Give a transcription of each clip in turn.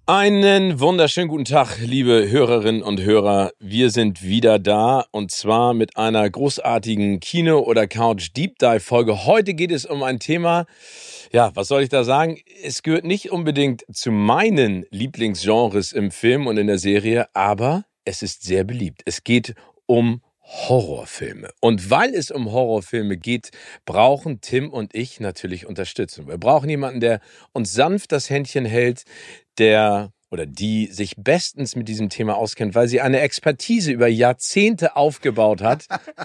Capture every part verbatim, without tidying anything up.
Einen wunderschönen guten Tag, liebe Hörerinnen und Hörer. Wir sind wieder da und zwar mit einer großartigen Kino- oder Couch-Deep-Dive-Folge. Heute geht es um ein Thema, ja, was soll ich da sagen? Es gehört nicht unbedingt zu meinen Lieblingsgenres im Film und in der Serie, aber es ist sehr beliebt. Es geht um Horrorfilme. Und weil es um Horrorfilme geht, brauchen Tim und ich natürlich Unterstützung. Wir brauchen jemanden, der uns sanft das Händchen hält, der oder die sich bestens mit diesem Thema auskennt, weil sie eine Expertise über Jahrzehnte aufgebaut hat.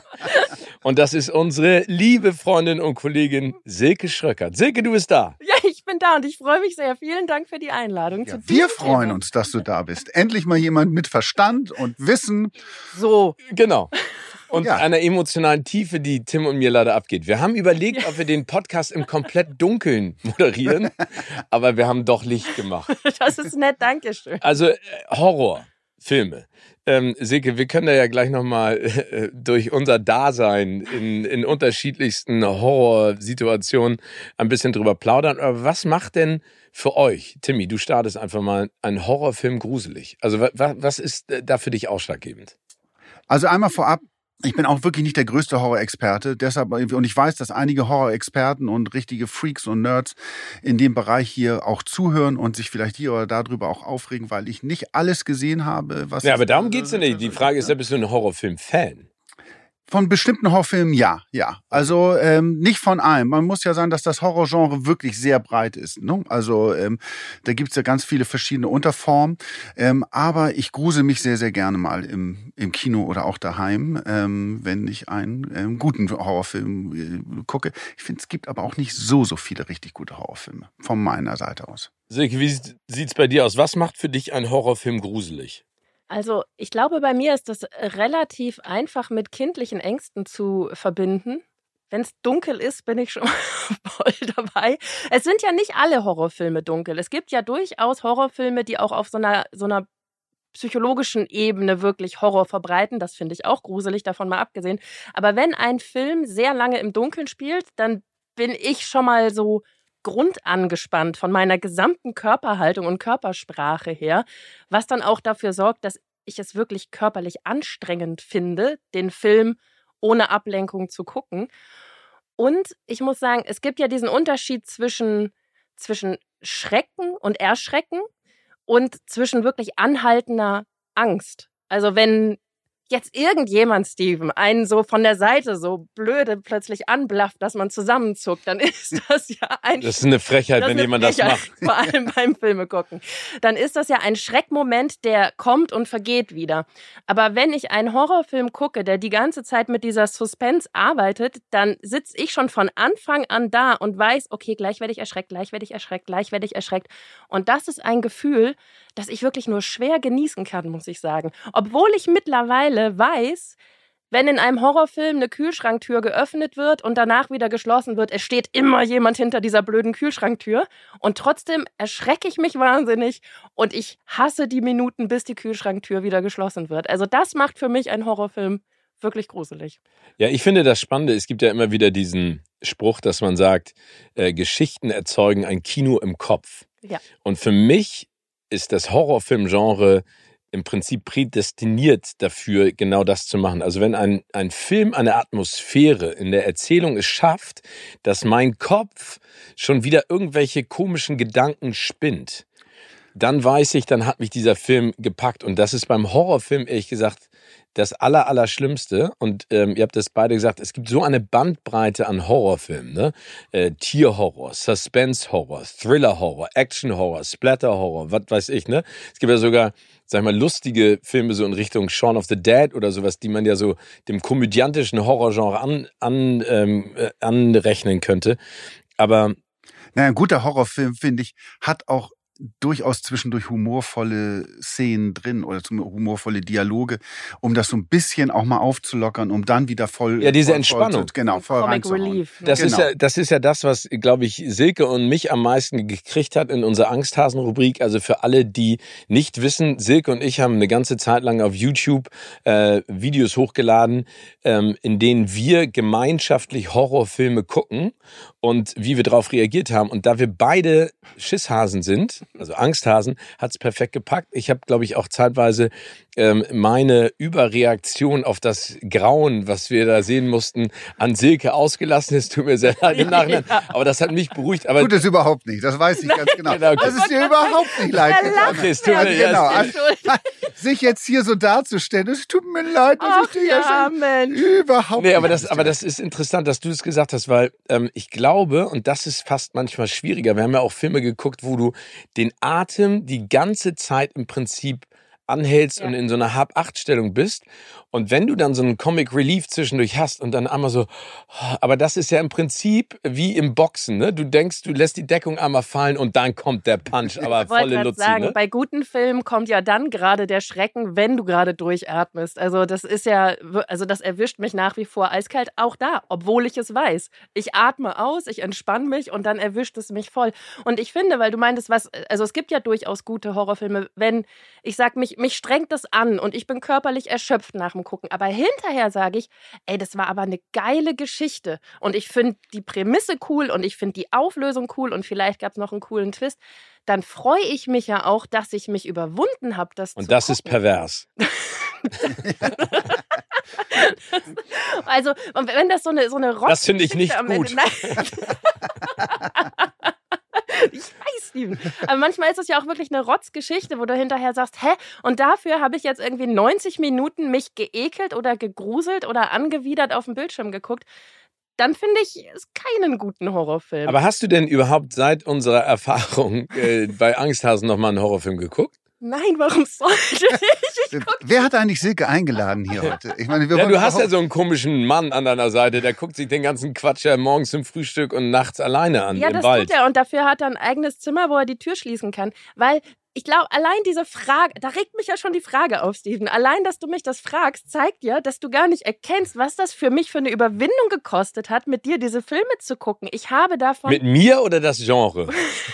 Und das ist unsere liebe Freundin und Kollegin Silke Schröckert. Silke, du bist da. Ja, ich bin da und ich freue mich sehr. Vielen Dank für die Einladung. Ja, zu wir freuen Thema. uns, dass du da bist. Endlich mal jemand mit Verstand und Wissen. So. Genau. Und Ja. einer emotionalen Tiefe, die Tim und mir leider abgeht. Wir haben überlegt, Ja. ob wir den Podcast im komplett Dunkeln moderieren, aber wir haben doch Licht gemacht. Das ist nett, danke schön. Also äh, Horrorfilme. Ähm, Silke, wir können da ja gleich nochmal äh, durch unser Dasein in, in unterschiedlichsten Horrorsituationen ein bisschen drüber plaudern. Aber was macht denn für euch, Timmy, du startest einfach mal, einen Horrorfilm gruselig? Also wa, wa, was ist äh, da für dich ausschlaggebend? Also einmal vorab, ich bin auch wirklich nicht der größte Horrorexperte, deshalb, und ich weiß, dass einige Horrorexperten und richtige Freaks und Nerds in dem Bereich hier auch zuhören und sich vielleicht hier oder darüber auch aufregen, weil ich nicht alles gesehen habe, was... Ja, es- aber darum geht's ja nicht. Die Frage ist ja, bist du ein Horrorfilm-Fan? Von bestimmten Horrorfilmen, ja, ja. Also ähm, nicht von allem. Man muss ja sagen, dass das Horrorgenre wirklich sehr breit ist. Ne? Also ähm, da gibt's ja ganz viele verschiedene Unterformen. Ähm, aber ich grusel mich sehr, sehr gerne mal im, im Kino oder auch daheim, ähm, wenn ich einen ähm, guten Horrorfilm äh, gucke. Ich finde, es gibt aber auch nicht so, so viele richtig gute Horrorfilme. Von meiner Seite aus. Silke, wie sieht- sieht's bei dir aus? Was macht für dich ein Horrorfilm gruselig? Also, ich glaube, bei mir ist das relativ einfach mit kindlichen Ängsten zu verbinden. Wenn es dunkel ist, bin ich schon voll dabei. Es sind ja nicht alle Horrorfilme dunkel. Es gibt ja durchaus Horrorfilme, die auch auf so einer, so einer psychologischen Ebene wirklich Horror verbreiten. Das finde ich auch gruselig, davon mal abgesehen. Aber wenn ein Film sehr lange im Dunkeln spielt, dann bin ich schon mal so grundangespannt von meiner gesamten Körperhaltung und Körpersprache her, was dann auch dafür sorgt, dass ich es wirklich körperlich anstrengend finde, den Film ohne Ablenkung zu gucken. Und ich muss sagen, es gibt ja diesen Unterschied zwischen, zwischen Schrecken und Erschrecken und zwischen wirklich anhaltender Angst. Also wenn jetzt irgendjemand, Steven, einen so von der Seite so blöde plötzlich anblafft, dass man zusammenzuckt, dann ist das ja ein... Das ist eine Frechheit, Das wenn ist jemand eine das macht. Frechheit, vor allem beim Filme gucken. Dann ist das ja ein Schreckmoment, der kommt und vergeht wieder. Aber wenn ich einen Horrorfilm gucke, der die ganze Zeit mit dieser Suspense arbeitet, dann sitze ich schon von Anfang an da und weiß, okay, gleich werde ich erschreckt, gleich werde ich erschreckt, gleich werde ich erschreckt. Und das ist ein Gefühl, das ich wirklich nur schwer genießen kann, muss ich sagen. Obwohl ich mittlerweile weiß, wenn in einem Horrorfilm eine Kühlschranktür geöffnet wird und danach wieder geschlossen wird, es steht immer jemand hinter dieser blöden Kühlschranktür und trotzdem erschrecke ich mich wahnsinnig und ich hasse die Minuten, bis die Kühlschranktür wieder geschlossen wird. Also das macht für mich einen Horrorfilm wirklich gruselig. Ja, ich finde das Spannende, es gibt ja immer wieder diesen Spruch, dass man sagt, äh, Geschichten erzeugen ein Kino im Kopf. Ja. Und für mich ist das Horrorfilmgenre im Prinzip prädestiniert dafür, genau das zu machen. Also wenn ein, ein Film eine Atmosphäre in der Erzählung es schafft, dass mein Kopf schon wieder irgendwelche komischen Gedanken spinnt, dann weiß ich, dann hat mich dieser Film gepackt. Und das ist beim Horrorfilm, ehrlich gesagt, das aller, Allerschlimmste. Und ähm, ihr habt das beide gesagt, es gibt so eine Bandbreite an Horrorfilmen. Ne? Äh, Tierhorror, Suspense-Horror, Thriller-Horror, Action-Horror, Splatter-Horror, was weiß ich. Ne? Es gibt ja sogar, sag ich mal, lustige Filme so in Richtung Shaun of the Dead oder sowas, die man ja so dem komödiantischen Horrorgenre an, an, ähm, äh, anrechnen könnte. Aber Naja, ein guter Horrorfilm, finde ich, hat auch durchaus zwischendurch humorvolle Szenen drin oder zum- humorvolle Dialoge, um das so ein bisschen auch mal aufzulockern, um dann wieder voll... Ja, diese voll, Entspannung. Voll, zu- genau, voll Comic reinzuhauen. Relief. Ne? Das ist Genau. ja, das ist ja das, was, glaube ich, Silke und mich am meisten gekriegt hat in unserer Angsthasen-Rubrik. Also für alle, die nicht wissen, Silke und ich haben eine ganze Zeit lang auf YouTube äh, Videos hochgeladen, ähm, in denen wir gemeinschaftlich Horrorfilme gucken und wie wir darauf reagiert haben. Und da wir beide Schisshasen sind, also Angsthasen, hat es perfekt gepackt. Ich habe, glaube ich, auch zeitweise ähm, meine Überreaktion auf das Grauen, was wir da sehen mussten, an Silke ausgelassen. Es tut mir sehr leid im Nachhinein, ja. aber das hat mich beruhigt. Aber tut es überhaupt nicht, das weiß ich Nein. ganz genau. genau. Das ist dir überhaupt nicht leid. Okay, es tut mir genau. Also, sich jetzt hier so darzustellen, es tut mir leid, dass Ach, ich dir ja, ja schon Mensch. überhaupt nee, aber nicht. das, aber das ist interessant, dass du es gesagt hast, weil ähm, ich glaube, und das ist fast manchmal schwieriger, wir haben ja auch Filme geguckt, wo du den Atem die ganze Zeit im Prinzip anhältst ja. und in so einer Hab-Acht-Stellung bist. Und wenn du dann so einen Comic Relief zwischendurch hast und dann einmal so, aber das ist ja im Prinzip wie im Boxen, ne? Du denkst, du lässt die Deckung einmal fallen und dann kommt der Punch, aber ich volle Luzi, sagen, ne? Bei guten Filmen kommt ja dann gerade der Schrecken, wenn du gerade durchatmest. Also das ist ja, also das erwischt mich nach wie vor eiskalt, auch da, obwohl ich es weiß. Ich atme aus, ich entspanne mich und dann erwischt es mich voll. Und ich finde, weil du meintest, was, also es gibt ja durchaus gute Horrorfilme, wenn, ich sag, mich, mich strengt das an und ich bin körperlich erschöpft nach dem Gucken. Aber hinterher sage ich, ey, das war aber eine geile Geschichte. Und ich finde die Prämisse cool und ich finde die Auflösung cool und vielleicht gab es noch einen coolen Twist. Dann freue ich mich ja auch, dass ich mich überwunden habe, das und zu das gucken. ist pervers. Also, und wenn das so eine, so eine Rock Das finde ich nicht am gut. Ende, nein. Ich weiß, Steven. Aber manchmal ist es ja auch wirklich eine Rotzgeschichte, wo du hinterher sagst, hä? Und dafür habe ich jetzt irgendwie neunzig Minuten mich geekelt oder gegruselt oder angewidert auf dem Bildschirm geguckt. Dann finde ich es keinen guten Horrorfilm. Aber hast du denn überhaupt seit unserer Erfahrung äh, bei Angsthasen nochmal einen Horrorfilm geguckt? Nein, warum sollte ich? ich Wer hat eigentlich Silke eingeladen hier heute? Ich meine, wir ja, wollen du hast auch ja so einen komischen Mann an deiner Seite, der guckt sich den ganzen Quatsch ja morgens zum Frühstück und nachts alleine an ja, im das Wald. tut er und dafür hat er ein eigenes Zimmer, wo er die Tür schließen kann, weil ich glaube, allein diese Frage, da regt mich ja schon die Frage auf, Steven. Allein, dass du mich das fragst, zeigt ja, dass du gar nicht erkennst, was das für mich für eine Überwindung gekostet hat, mit dir diese Filme zu gucken. Ich habe davon... Mit mir oder das Genre?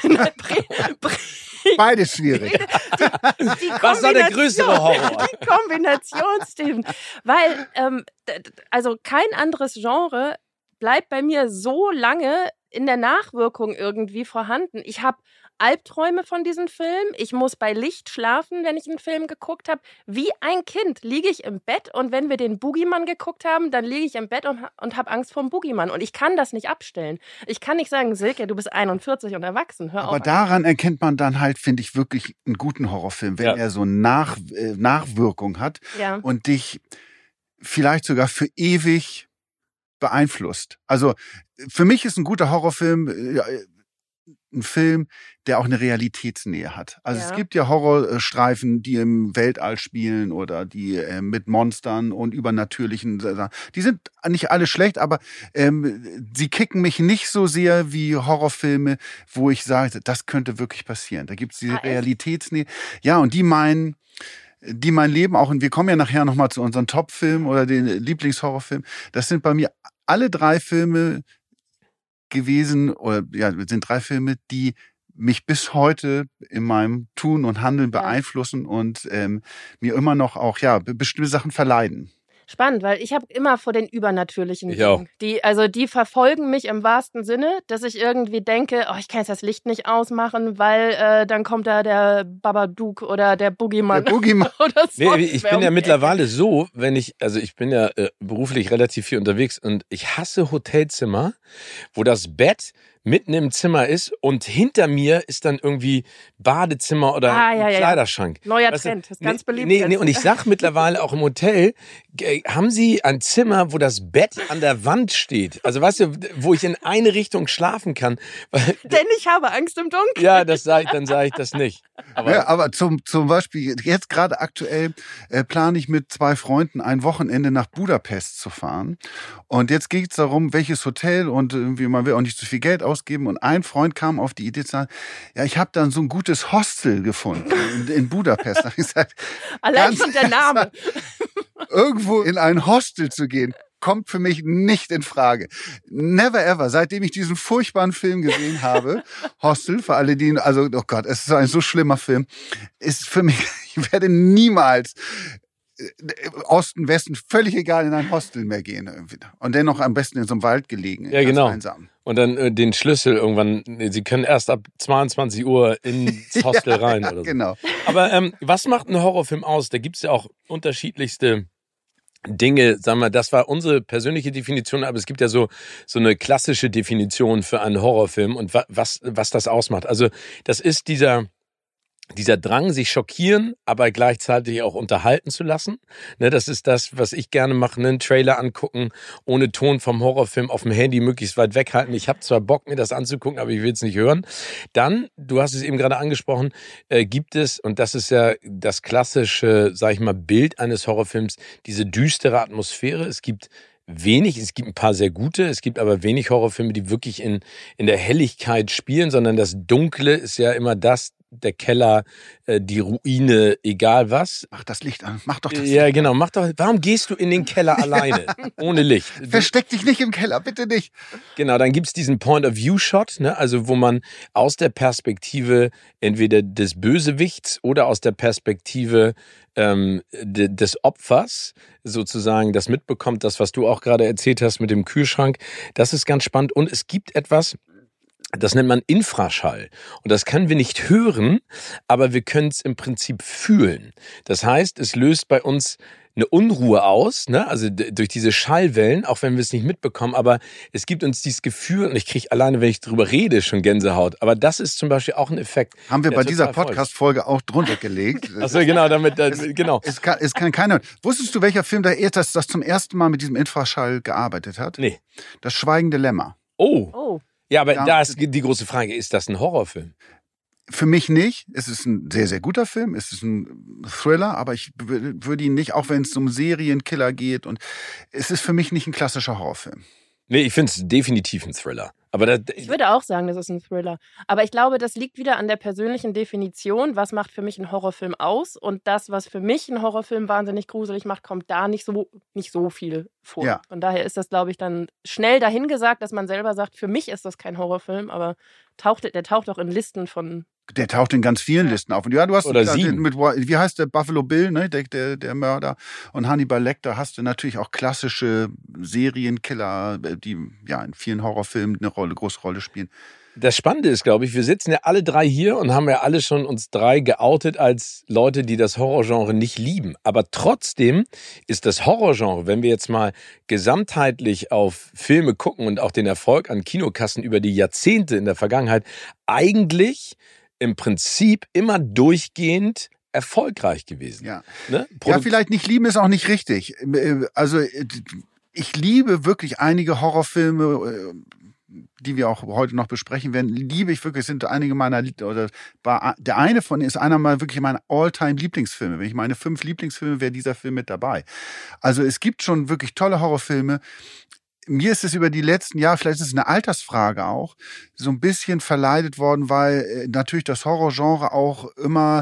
Beides schwierig. Die, die was war der größere Horror? Die Kombination, Steven. Weil, ähm, also kein anderes Genre bleibt bei mir so lange in der Nachwirkung irgendwie vorhanden. Ich habe Albträume von diesem Film. Ich muss bei Licht schlafen, wenn ich einen Film geguckt habe. Wie ein Kind liege ich im Bett und wenn wir den Boogeyman geguckt haben, dann liege ich im Bett und, und habe Angst vor dem Boogeyman. Und ich kann das nicht abstellen. Ich kann nicht sagen, Silke, du bist einundvierzig und erwachsen. Hör Aber auf. daran erkennt man dann halt, finde ich, wirklich einen guten Horrorfilm, wenn ja. er so Nach, äh, Nachwirkung hat ja. und dich vielleicht sogar für ewig beeinflusst. Also für mich ist ein guter Horrorfilm äh, ein Film, der auch eine Realitätsnähe hat. Also ja. es gibt ja Horrorstreifen, die im Weltall spielen oder die äh, mit Monstern und übernatürlichen, die sind nicht alle schlecht, aber ähm, sie kicken mich nicht so sehr wie Horrorfilme, wo ich sage, das könnte wirklich passieren. Da gibt es diese ah, Realitätsnähe. Ja, und die meinen, die mein Leben auch, und wir kommen ja nachher nochmal zu unseren Top-Filmen oder den Lieblingshorrorfilmen, das sind bei mir alle drei Filme gewesen, oder ja, es sind drei Filme, die mich bis heute in meinem Tun und Handeln beeinflussen ja. und ähm, mir immer noch auch ja bestimmte Sachen verleiden. Spannend, weil ich habe immer vor den übernatürlichen ich auch. Dingen. Die, also die verfolgen mich im wahrsten Sinne, dass ich irgendwie denke, oh, ich kann jetzt das Licht nicht ausmachen, weil äh, dann kommt da der Babadook oder der Boogeyman. Der Boogeyman. oder so. Nee, ich bin ja mittlerweile so, wenn ich, also ich bin ja äh, beruflich relativ viel unterwegs und ich hasse Hotelzimmer, wo das Bett mitten im Zimmer ist und hinter mir ist dann irgendwie Badezimmer oder ah, ja, ein ja, Kleiderschrank. Neuer weißt Trend, du, ist ganz nee, beliebt. Nee, nee, und ich sag mittlerweile auch im Hotel, äh, haben Sie ein Zimmer, wo das Bett an der Wand steht? Also weißt du, wo ich in eine Richtung schlafen kann. Weil, Denn ich habe Angst im Dunkeln. ja, das sag ich, dann sage ich das nicht. Aber, ja, aber zum, zum Beispiel, jetzt gerade aktuell äh, plane ich mit zwei Freunden ein Wochenende nach Budapest zu fahren. Und jetzt geht es darum, welches Hotel und irgendwie, man will auch nicht zu viel Geld ausgeben. Und ein Freund kam auf die Idee zu sagen, ja, ich habe dann so ein gutes Hostel gefunden in, in Budapest. Da hab ich gesagt, allein schon der Name. Irgendwo in ein Hostel zu gehen, kommt für mich nicht in Frage. Never ever. Seitdem ich diesen furchtbaren Film gesehen habe, Hostel, für alle, die, also, oh Gott, es ist ein so schlimmer Film, ist für mich, ich werde niemals Osten, Westen, völlig egal, in ein Hostel mehr gehen. Irgendwie. Und dennoch am besten in so einem Wald gelegen. Ja, genau. Einsam. Und dann äh, den Schlüssel irgendwann, sie können erst ab zweiundzwanzig Uhr ins Hostel ja, rein oder so. Genau. Aber ähm, was macht ein Horrorfilm aus? Da gibt's ja auch unterschiedlichste Dinge, sagen wir, das war unsere persönliche Definition, aber es gibt ja so so eine klassische Definition für einen Horrorfilm und wa- was was das ausmacht. Also das ist dieser dieser Drang, sich schockieren, aber gleichzeitig auch unterhalten zu lassen. Ne, das ist das, was ich gerne mache, einen Trailer angucken, ohne Ton vom Horrorfilm auf dem Handy möglichst weit weghalten. Ich habe zwar Bock, mir das anzugucken, aber ich will es nicht hören. Dann, du hast es eben gerade angesprochen, äh, gibt es, und das ist ja das klassische, sag ich mal, Bild eines Horrorfilms, diese düstere Atmosphäre. Es gibt wenig, es gibt ein paar sehr gute, es gibt aber wenig Horrorfilme, die wirklich in, in der Helligkeit spielen, sondern das Dunkle ist ja immer das, der Keller, äh, die Ruine, egal was. Mach das Licht an, mach doch das Ja, Licht genau, mach doch, warum gehst du in den Keller alleine, ohne Licht? an. Versteck dich nicht im Keller, bitte nicht. Genau, dann gibt's diesen Point-of-View-Shot, ne, also wo man aus der Perspektive entweder des Bösewichts oder aus der Perspektive ähm, de, des Opfers sozusagen das mitbekommt, das, was du auch gerade erzählt hast mit dem Kühlschrank. Das ist ganz spannend. Und es gibt etwas, das nennt man Infraschall. Und das können wir nicht hören, aber wir können es im Prinzip fühlen. Das heißt, es löst bei uns eine Unruhe aus, ne? Also d- durch diese Schallwellen, auch wenn wir es nicht mitbekommen, aber es gibt uns dieses Gefühl, und ich kriege alleine, wenn ich drüber rede, schon Gänsehaut. Aber das ist zum Beispiel auch ein Effekt. Haben wir der bei dieser total folgt. Podcast-Folge auch drunter gelegt. Achso, genau, damit, äh, genau. Es kann, es kann keiner. Wusstest du, welcher Film da erst das, das zum ersten Mal mit diesem Infraschall gearbeitet hat? Nee. Das Schweigende Lämmer. Oh. Oh. Ja, aber Ja. da ist die große Frage, ist das ein Horrorfilm? Für mich nicht. Es ist ein sehr, sehr guter Film. Es ist ein Thriller, aber ich w- würde ihn nicht, auch wenn es um Serienkiller geht. Und es ist für mich nicht ein klassischer Horrorfilm. Nee, ich finde es definitiv ein Thriller. Aber da, Ich würde auch sagen, das ist ein Thriller. Aber ich glaube, das liegt wieder an der persönlichen Definition. Was macht für mich einen Horrorfilm aus? Und das, was für mich einen Horrorfilm wahnsinnig gruselig macht, kommt da nicht so, nicht so viel vor. Ja. Von daher ist das, glaube ich, dann schnell dahingesagt, dass man selber sagt, für mich ist das kein Horrorfilm, aber taucht, der taucht auch in Listen von. Der taucht in ganz vielen Listen auf. Und ja, du hast Oder klar, den sieben. mit, wie heißt der, Buffalo Bill, ne, der, der, der Mörder. Und Hannibal Lecter hast du natürlich auch klassische Serienkiller, die ja in vielen Horrorfilmen eine Rolle, große Rolle spielen. Das Spannende ist, glaube ich, wir sitzen ja alle drei hier und haben ja alle schon uns drei geoutet als Leute, die das Horrorgenre nicht lieben. Aber trotzdem ist das Horrorgenre, wenn wir jetzt mal gesamtheitlich auf Filme gucken und auch den Erfolg an Kinokassen über die Jahrzehnte in der Vergangenheit, eigentlich im Prinzip immer durchgehend erfolgreich gewesen. Ja. Ne? Ja, Produ- vielleicht nicht lieben ist auch nicht richtig. Also ich liebe wirklich einige Horrorfilme, die wir auch heute noch besprechen werden, liebe ich wirklich, sind einige meiner, oder der eine von ist einer mal wirklich meiner All-Time-Lieblingsfilme. Wenn ich meine fünf Lieblingsfilme, wäre dieser Film mit dabei. Also es gibt schon wirklich tolle Horrorfilme. Mir ist es über die letzten Jahre, vielleicht ist es eine Altersfrage auch, so ein bisschen verleidet worden, weil äh, natürlich das Horrorgenre auch immer,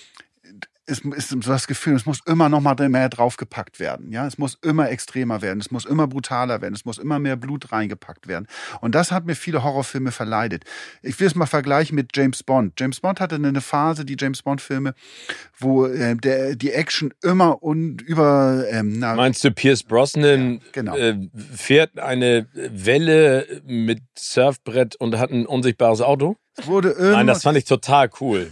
es ist so das Gefühl, es muss immer noch mal mehr draufgepackt werden. Ja, es muss immer extremer werden, es muss immer brutaler werden, es muss immer mehr Blut reingepackt werden. Und das hat mir viele Horrorfilme verleidet. Ich will es mal vergleichen mit James Bond. James Bond hatte eine Phase, die James Bond-Filme, wo äh, der, die Action immer und über... Ähm, na, Meinst du, Pierce Brosnan Ja, genau. äh, fährt eine Welle mit Surfbrett und hat ein unsichtbares Auto? es wurde immer, Nein, das fand ich total cool.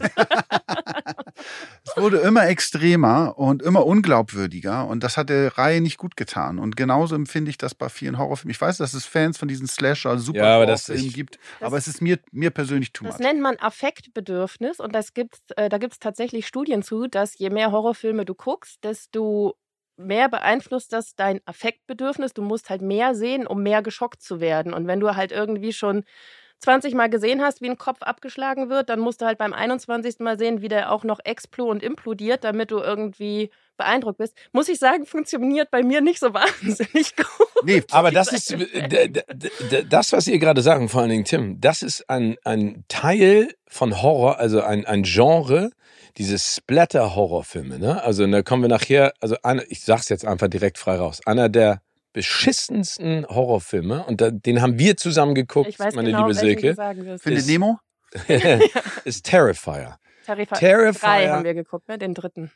es wurde immer extremer und immer unglaubwürdiger und das hat der Reihe nicht gut getan. Und genauso empfinde ich das bei vielen Horrorfilmen. Ich weiß, dass es Fans von diesen Slasher, super Ja, aber das- Horrorfilmen ich- gibt, aber es ist mir, mir persönlich too Das much. nennt man Affektbedürfnis und das gibt's, äh, da gibt es tatsächlich Studien zu, dass je mehr Horrorfilme du guckst, desto mehr beeinflusst das dein Affektbedürfnis. Du musst halt mehr sehen, um mehr geschockt zu werden. Und wenn du halt irgendwie schon zwanzig Mal gesehen hast, wie ein Kopf abgeschlagen wird, dann musst du halt beim einundzwanzigsten Mal sehen, wie der auch noch explo und implodiert, damit du irgendwie beeindruckt bist. Muss ich sagen, funktioniert bei mir nicht so wahnsinnig gut. Nee, Aber das ist d- d- d- das, was ihr gerade sagen, vor allen Dingen Tim, das ist ein, ein Teil von Horror, also ein, ein Genre, diese Splatter-Horrorfilme. Ne? Also da kommen wir nachher, also eine, ich sag's jetzt einfach direkt frei raus, einer der beschissensten Horrorfilme, und da, den haben wir zusammen geguckt, Ich weiß meine genau, liebe welchen du Silke, sagen wirst. Findet ist- Nemo? ist Terrifier. Terrifier. Terrifier. Drei haben wir geguckt, ne? Den dritten.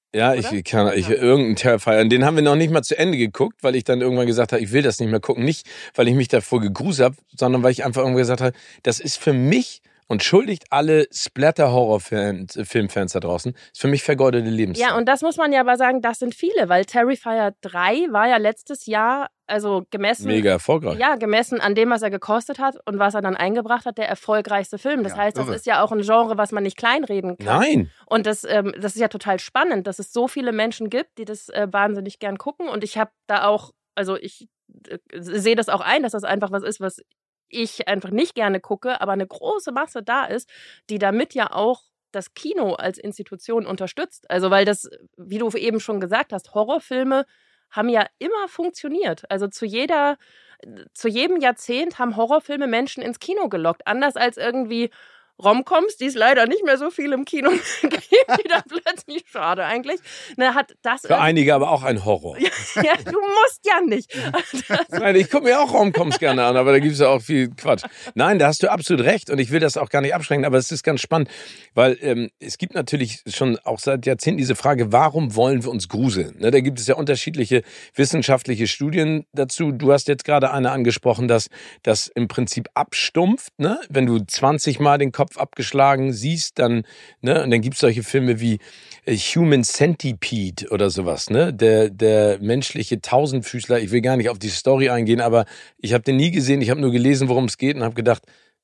Ja, ich Oder? kann, ich, Ja. irgendeinen Terrifier. Und den haben wir noch nicht mal zu Ende geguckt, weil ich dann irgendwann gesagt habe, ich will das nicht mehr gucken. Nicht, weil ich mich davor gegruselt habe, sondern weil ich einfach irgendwann gesagt habe, das ist für mich, und schuldigt alle Splatter-Horror-Filmfans da draußen, ist für mich vergeudete Lebenszeit. Ja, und das muss man ja aber sagen, das sind viele, weil Terrifier drei war ja letztes Jahr, also gemessen, Mega erfolgreich. ja, gemessen an dem, was er gekostet hat und was er dann eingebracht hat, der erfolgreichste Film. Das Ja, heißt, das irre. ist ja auch ein Genre, was man nicht kleinreden kann. Nein. Und das, ähm, das ist ja total spannend, dass es so viele Menschen gibt, die das äh, wahnsinnig gern gucken. Und ich habe da auch, also ich äh, sehe das auch ein, dass das einfach was ist, was ich einfach nicht gerne gucke, aber eine große Masse da ist, die damit ja auch das Kino als Institution unterstützt. Also weil das, wie du eben schon gesagt hast, Horrorfilme haben ja immer funktioniert. Also zu jeder, zu jedem Jahrzehnt haben Horrorfilme Menschen ins Kino gelockt. Anders als irgendwie Romcoms, die es leider nicht mehr so viel im Kino gibt, die dann plötzlich, schade eigentlich, ne, hat das Für einige aber auch ein Horror. ja, du musst ja nicht. Nein, ich gucke mir auch Romcoms gerne an, aber da gibt es ja auch viel Quatsch. Nein, da hast du absolut recht und ich will das auch gar nicht abschränken, aber es ist ganz spannend, weil ähm, es gibt natürlich schon auch seit Jahrzehnten diese Frage, warum wollen wir uns gruseln? Ne, da gibt es ja unterschiedliche wissenschaftliche Studien dazu. Du hast jetzt gerade eine angesprochen, dass das im Prinzip abstumpft, ne? Wenn du zwanzig Mal den Kopf abgeschlagen siehst, dann, ne, und dann gibt es solche Filme wie Human Centipede oder sowas, ne? Der, der menschliche Tausendfüßler. Ich will gar nicht auf die Story eingehen, aber ich habe den nie gesehen. Ich habe nur gelesen, worum es geht und habe gedacht,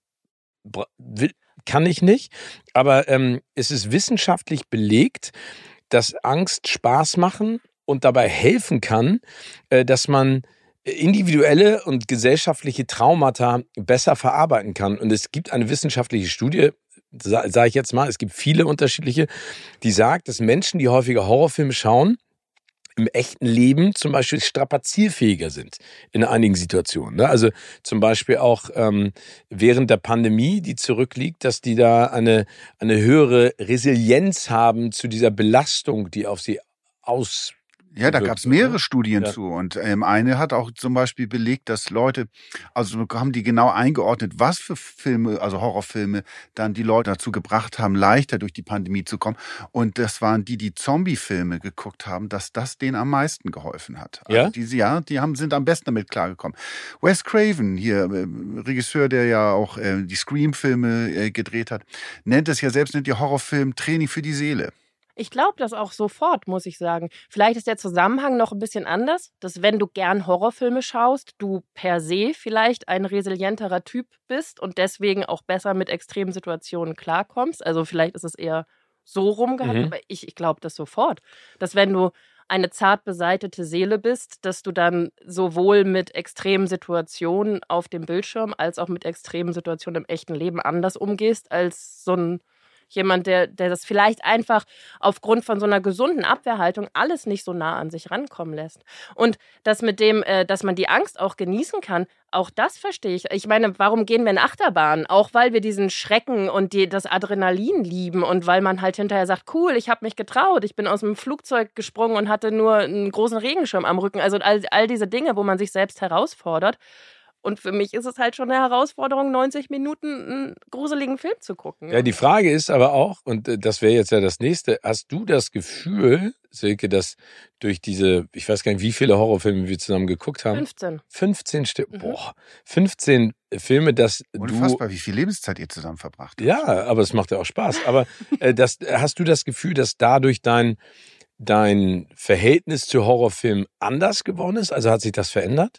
will, kann ich nicht. Aber ähm, es ist wissenschaftlich belegt, dass Angst Spaß machen und dabei helfen kann, äh, dass man individuelle und gesellschaftliche Traumata besser verarbeiten kann. Und es gibt eine wissenschaftliche Studie, sage ich jetzt mal, es gibt viele unterschiedliche, die sagt, dass Menschen, die häufiger Horrorfilme schauen, im echten Leben zum Beispiel strapazierfähiger sind in einigen Situationen. Ne? Also zum Beispiel auch ähm, während der Pandemie, die zurückliegt, dass die da eine, eine höhere Resilienz haben zu dieser Belastung, die auf sie aus Ja, da gab es mehrere Studien Ja. zu und ähm, eine hat auch zum Beispiel belegt, dass Leute, also haben die genau eingeordnet, was für Filme, also Horrorfilme, dann die Leute dazu gebracht haben, leichter durch die Pandemie zu kommen. Und das waren die, die Zombie-Filme geguckt haben, dass das denen am meisten geholfen hat. Also Ja? diese, ja, die haben, sind am besten damit klargekommen. Wes Craven, hier äh, Regisseur, der ja auch äh, die Scream-Filme äh, gedreht hat, nennt es ja selbst, nennt ihr Horrorfilm Training für die Seele. Ich glaube das auch sofort, muss ich sagen. Vielleicht ist der Zusammenhang noch ein bisschen anders, dass wenn du gern Horrorfilme schaust, du per se vielleicht ein resilienterer Typ bist und deswegen auch besser mit extremen Situationen klarkommst. Also vielleicht ist es eher so rumgehandelt, Mhm. aber ich, ich glaube das sofort. Dass wenn du eine zart beseitete Seele bist, dass du dann sowohl mit extremen Situationen auf dem Bildschirm als auch mit extremen Situationen im echten Leben anders umgehst als so ein jemand, der, der das vielleicht einfach aufgrund von so einer gesunden Abwehrhaltung alles nicht so nah an sich rankommen lässt. Und das mit dem, äh, dass man die Angst auch genießen kann, auch das verstehe ich. Ich meine, warum gehen wir in Achterbahn? Auch weil wir diesen Schrecken und die, das Adrenalin lieben und weil man halt hinterher sagt, cool, ich habe mich getraut, ich bin aus dem Flugzeug gesprungen und hatte nur einen großen Regenschirm am Rücken. Also all, all diese Dinge, wo man sich selbst herausfordert. Und für mich ist es halt schon eine Herausforderung, neunzig Minuten einen gruseligen Film zu gucken. Ja, die Frage ist aber auch, und äh, das wäre jetzt ja das nächste, hast du das Gefühl, Silke, dass durch diese, ich weiß gar nicht, wie viele Horrorfilme wir zusammen geguckt haben? fünfzehn. fünfzehn Stück, Mhm. boah, fünfzehn Filme, dass du... Unfassbar, wie viel Lebenszeit ihr zusammen verbracht habt. Ja, aber es macht ja auch Spaß. Aber äh, das, hast du das Gefühl, dass dadurch dein, dein Verhältnis zu Horrorfilmen anders geworden ist? Also hat sich das verändert?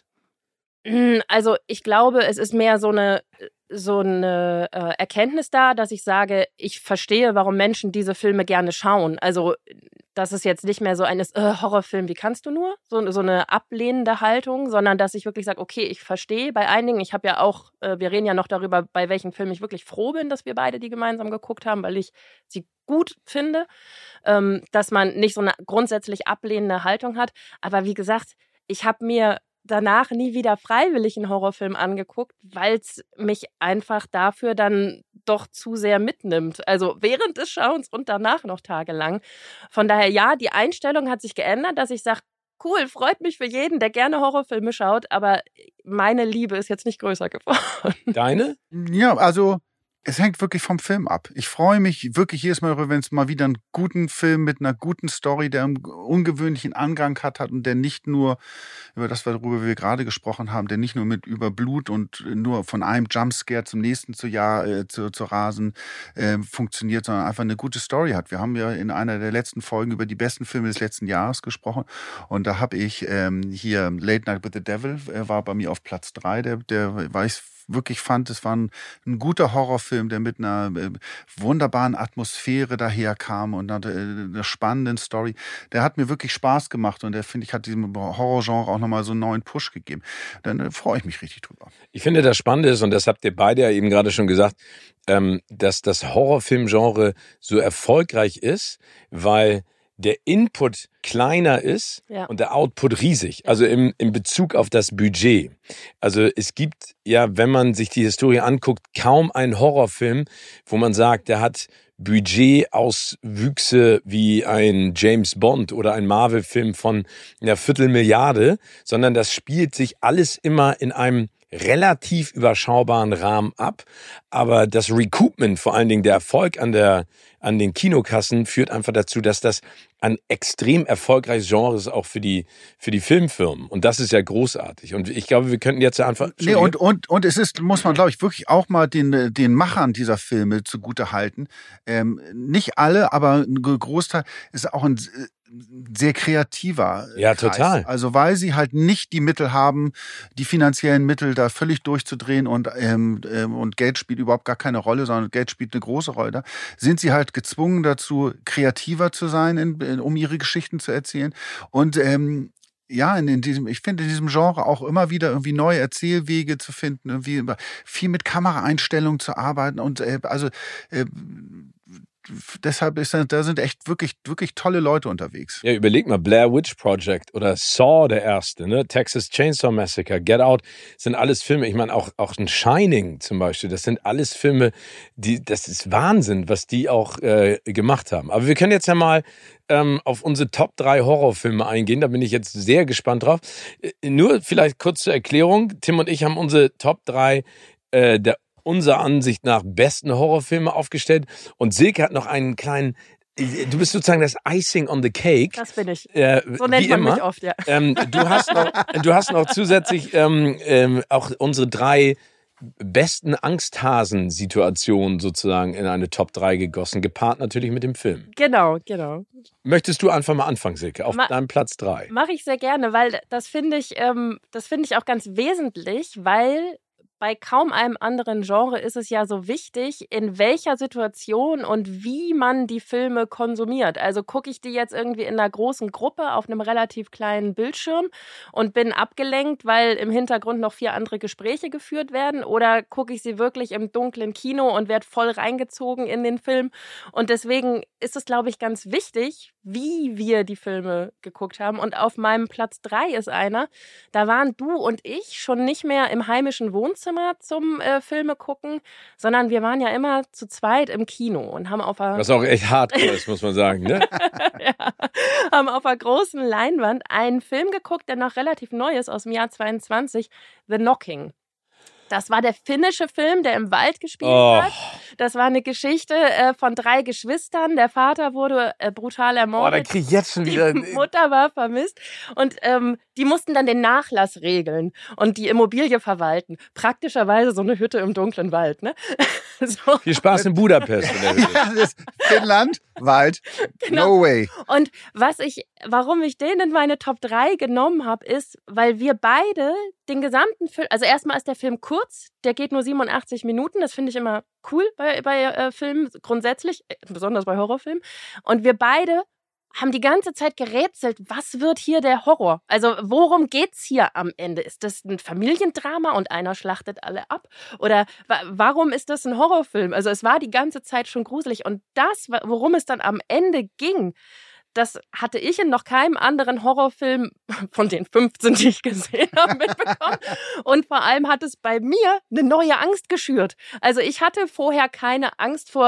Also ich glaube, es ist mehr so eine, so eine äh, Erkenntnis da, dass ich sage, ich verstehe, warum Menschen diese Filme gerne schauen. Also dass es jetzt nicht mehr so ein ist, äh, Horrorfilm, wie kannst du nur? So, so eine ablehnende Haltung, sondern dass ich wirklich sage, okay, ich verstehe bei einigen, ich habe ja auch, äh, wir reden ja noch darüber, bei welchen Filmen ich wirklich froh bin, dass wir beide die gemeinsam geguckt haben, weil ich sie gut finde, ähm, dass man nicht so eine grundsätzlich ablehnende Haltung hat. Aber wie gesagt, ich habe mir danach nie wieder freiwillig einen Horrorfilm angeguckt, weil es mich einfach dafür dann doch zu sehr mitnimmt. Also während des Schauens und danach noch tagelang. Von daher, ja, die Einstellung hat sich geändert, dass ich sage, cool, freut mich für jeden, der gerne Horrorfilme schaut, aber meine Liebe ist jetzt nicht größer geworden. Deine? Ja, also Es hängt wirklich vom Film ab. Ich freue mich wirklich jedes Mal darüber, wenn es mal wieder einen guten Film mit einer guten Story, der einen ungewöhnlichen Angang hat, hat und der nicht nur über das, worüber wir gerade gesprochen haben, der nicht nur mit über Blut und nur von einem Jumpscare zum nächsten zu, Jahr, äh, zu, zu rasen äh, funktioniert, sondern einfach eine gute Story hat. Wir haben ja in einer der letzten Folgen über die besten Filme des letzten Jahres gesprochen und da habe ich ähm, hier Late Night with the Devil, äh, war bei mir auf Platz drei, der, der war ich wirklich fand, es war ein, ein guter Horrorfilm, der mit einer äh, wunderbaren Atmosphäre daherkam und einer, einer spannenden Story. Der hat mir wirklich Spaß gemacht und der, finde ich, hat diesem Horrorgenre auch nochmal so einen neuen Push gegeben. Dann äh, freue ich mich richtig drüber. Ich finde, das Spannende ist, und das habt ihr beide ja eben gerade schon gesagt, ähm, dass das Horrorfilmgenre so erfolgreich ist, weil der Input kleiner ist ja. und der Output riesig. Also im, im Bezug auf das Budget. Also es gibt ja, wenn man sich die Historie anguckt, kaum einen Horrorfilm, wo man sagt, der hat Budgetauswüchse wie ein James Bond oder ein Marvel-Film von einer Viertelmilliarde, sondern das spielt sich alles immer in einem relativ überschaubaren Rahmen ab. Aber das Recoupment, vor allen Dingen der Erfolg an der, an den Kinokassen, führt einfach dazu, dass das ein extrem erfolgreiches Genre ist, auch für die, für die Filmfirmen. Und das ist ja großartig. Und ich glaube, wir könnten jetzt einfach... Nee, und, und, und es ist, muss man, glaube ich, wirklich auch mal den, den Machern dieser Filme zugute halten. Ähm, nicht alle, aber ein Großteil ist auch ein sehr kreativer Ja, Kreis. total. Also weil sie halt nicht die Mittel haben, die finanziellen Mittel da völlig durchzudrehen und, ähm, ähm, und Geld spielt überhaupt gar keine Rolle, sondern Geld spielt eine große Rolle da, sind sie halt gezwungen dazu, kreativer zu sein, in, in, um ihre Geschichten zu erzählen. Und ähm, ja, in, in diesem, ich finde in diesem Genre auch immer wieder irgendwie neue Erzählwege zu finden, irgendwie viel mit Kameraeinstellungen zu arbeiten und äh, also äh, deshalb ist da sind echt wirklich wirklich tolle Leute unterwegs. Ja, überleg mal, Blair Witch Project oder Saw, der erste, ne? Texas Chainsaw Massacre, Get Out, sind alles Filme, ich meine auch auch ein Shining zum Beispiel, das sind alles Filme, die, das ist Wahnsinn, was die auch äh, gemacht haben. Aber wir können jetzt ja mal ähm, auf unsere Top drei Horrorfilme eingehen, da bin ich jetzt sehr gespannt drauf. Äh, nur vielleicht kurz zur Erklärung, Tim und ich haben unsere Top drei äh, der unserer Ansicht nach besten Horrorfilme aufgestellt. Und Silke hat noch einen kleinen, du bist sozusagen das Icing on the Cake. Das bin ich. Äh, so nennt man immer. mich oft, ja. Ähm, du, hast noch, du hast noch zusätzlich ähm, ähm, auch unsere drei besten Angsthasen-Situationen sozusagen in eine Top drei gegossen, gepaart natürlich mit dem Film. Genau, genau. Möchtest du einfach mal anfangen, Silke, auf Ma- deinem Platz drei? Mache ich sehr gerne, weil das finde ich, ähm, das finde ich auch ganz wesentlich, weil bei kaum einem anderen Genre ist es ja so wichtig, in welcher Situation und wie man die Filme konsumiert. Also gucke ich die jetzt irgendwie in einer großen Gruppe auf einem relativ kleinen Bildschirm und bin abgelenkt, weil im Hintergrund noch vier andere Gespräche geführt werden, oder gucke ich sie wirklich im dunklen Kino und werde voll reingezogen in den Film. Und deswegen ist es, glaube ich, ganz wichtig, wie wir die Filme geguckt haben. Und auf meinem Platz drei ist einer, da waren du und ich schon nicht mehr im heimischen Wohnzimmer zum äh, Filme gucken, sondern wir waren ja immer zu zweit im Kino und haben auf einer... Was auch echt hardcore ist, muss man sagen, ne? ja, haben auf einer großen Leinwand einen Film geguckt, der noch relativ neu ist, aus dem Jahr zweiundzwanzig, The Knocking. Das war der finnische Film, der im Wald gespielt oh. hat. Das war eine Geschichte äh, von drei Geschwistern. Der Vater wurde äh, brutal ermordet. Oh, da krieg ich jetzt schon wieder... Die Mutter war vermisst. Und ähm, die mussten dann den Nachlass regeln und die Immobilie verwalten. Praktischerweise so eine Hütte im dunklen Wald, ne? so. Viel Spaß in Budapest. In der Hütte. Ja, das ist Finnland, Wald, genau. No way. Und was ich, warum ich den in meine Top drei genommen habe, ist, weil wir beide den gesamten Film, also erstmal ist der Film kurz, der geht nur siebenundachtzig Minuten, das finde ich immer cool bei, bei äh, Filmen, grundsätzlich, besonders bei Horrorfilmen. Und wir beide haben die ganze Zeit gerätselt, was wird hier der Horror? Also worum geht's hier am Ende? Ist das ein Familiendrama und einer schlachtet alle ab? Oder wa- warum ist das ein Horrorfilm? Also es war die ganze Zeit schon gruselig. Und das, worum es dann am Ende ging, das hatte ich in noch keinem anderen Horrorfilm von den fünfzehn, die ich gesehen habe, mitbekommen. Und vor allem hat es bei mir eine neue Angst geschürt. Also ich hatte vorher keine Angst vor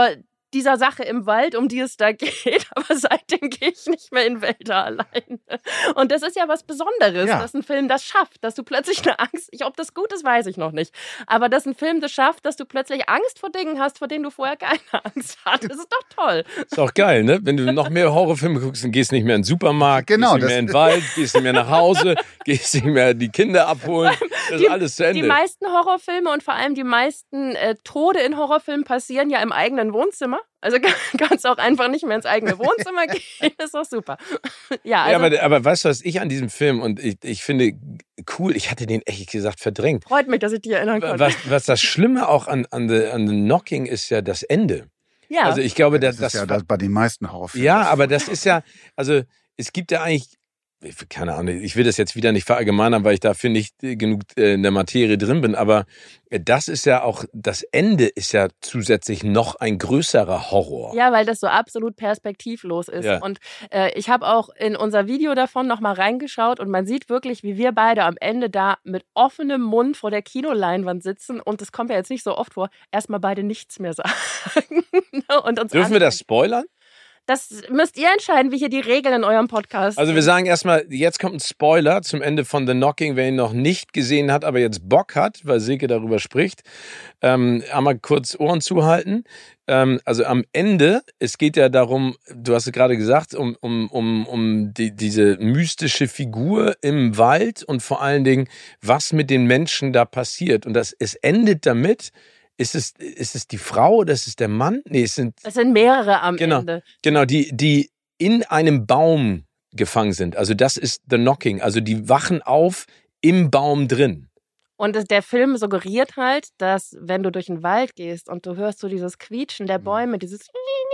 dieser Sache im Wald, um die es da geht, aber seitdem gehe ich nicht mehr in Wälder alleine. Und das ist ja was Besonderes, Ja. dass ein Film das schafft, dass du plötzlich eine Angst, ich, ob das gut ist, weiß ich noch nicht, aber dass ein Film das schafft, dass du plötzlich Angst vor Dingen hast, vor denen du vorher keine Angst hattest. Das ist doch toll. Ist auch geil, ne? Wenn du noch mehr Horrorfilme guckst, dann gehst du nicht mehr in den Supermarkt, Genau, gehst nicht das- mehr in den Wald, gehst nicht mehr nach Hause, gehst nicht mehr die Kinder abholen. Das ist alles zu Ende. Die meisten Horrorfilme und vor allem die meisten äh, Tode in Horrorfilmen passieren ja im eigenen Wohnzimmer. Also kannst auch einfach nicht mehr ins eigene Wohnzimmer gehen. Das ist doch super. Ja, also ja, aber, aber weißt du, was ich an diesem Film, und ich, ich finde cool, ich hatte den ehrlich gesagt verdrängt. freut mich, dass ich dich erinnern konnte. Was, was das Schlimme auch an, an, the, an The Knocking ist ja das Ende. ja. Also ich glaube, Das, dass ist ja das bei den meisten Horrorfilmen. Ja, aber das ist ja, also es gibt ja eigentlich, keine Ahnung, ich will das jetzt wieder nicht verallgemeinern, weil ich dafür nicht genug in der Materie drin bin, aber das ist ja auch, das Ende ist ja zusätzlich noch ein größerer Horror. Ja, weil das so absolut perspektivlos ist. Ja. Und äh, ich habe auch in unser Video davon nochmal reingeschaut und man sieht wirklich, wie wir beide am Ende da mit offenem Mund vor der Kinoleinwand sitzen und das kommt ja jetzt nicht so oft vor, erstmal beide nichts mehr sagen. und uns Dürfen wir das spoilern? Das müsst ihr entscheiden, wie hier die Regeln in eurem Podcast Also wir sind. sagen erstmal, jetzt kommt ein Spoiler zum Ende von The Knocking, wer ihn noch nicht gesehen hat, aber jetzt Bock hat, weil Silke darüber spricht, ähm, einmal kurz Ohren zuhalten. Ähm, also am Ende, es geht ja darum, du hast es gerade gesagt, um, um, um, um die, diese mystische Figur im Wald und vor allen Dingen, was mit den Menschen da passiert. Und das, es endet damit. Ist es, ist es die Frau oder ist es der Mann? Nee, es sind, Es sind mehrere am Genau. Ende. genau, die, die in einem Baum gefangen sind. Also das ist The Knocking. Also die wachen auf im Baum drin. Und es- der Film suggeriert halt, dass wenn du durch den Wald gehst und du hörst so dieses Quietschen der Bäume, dieses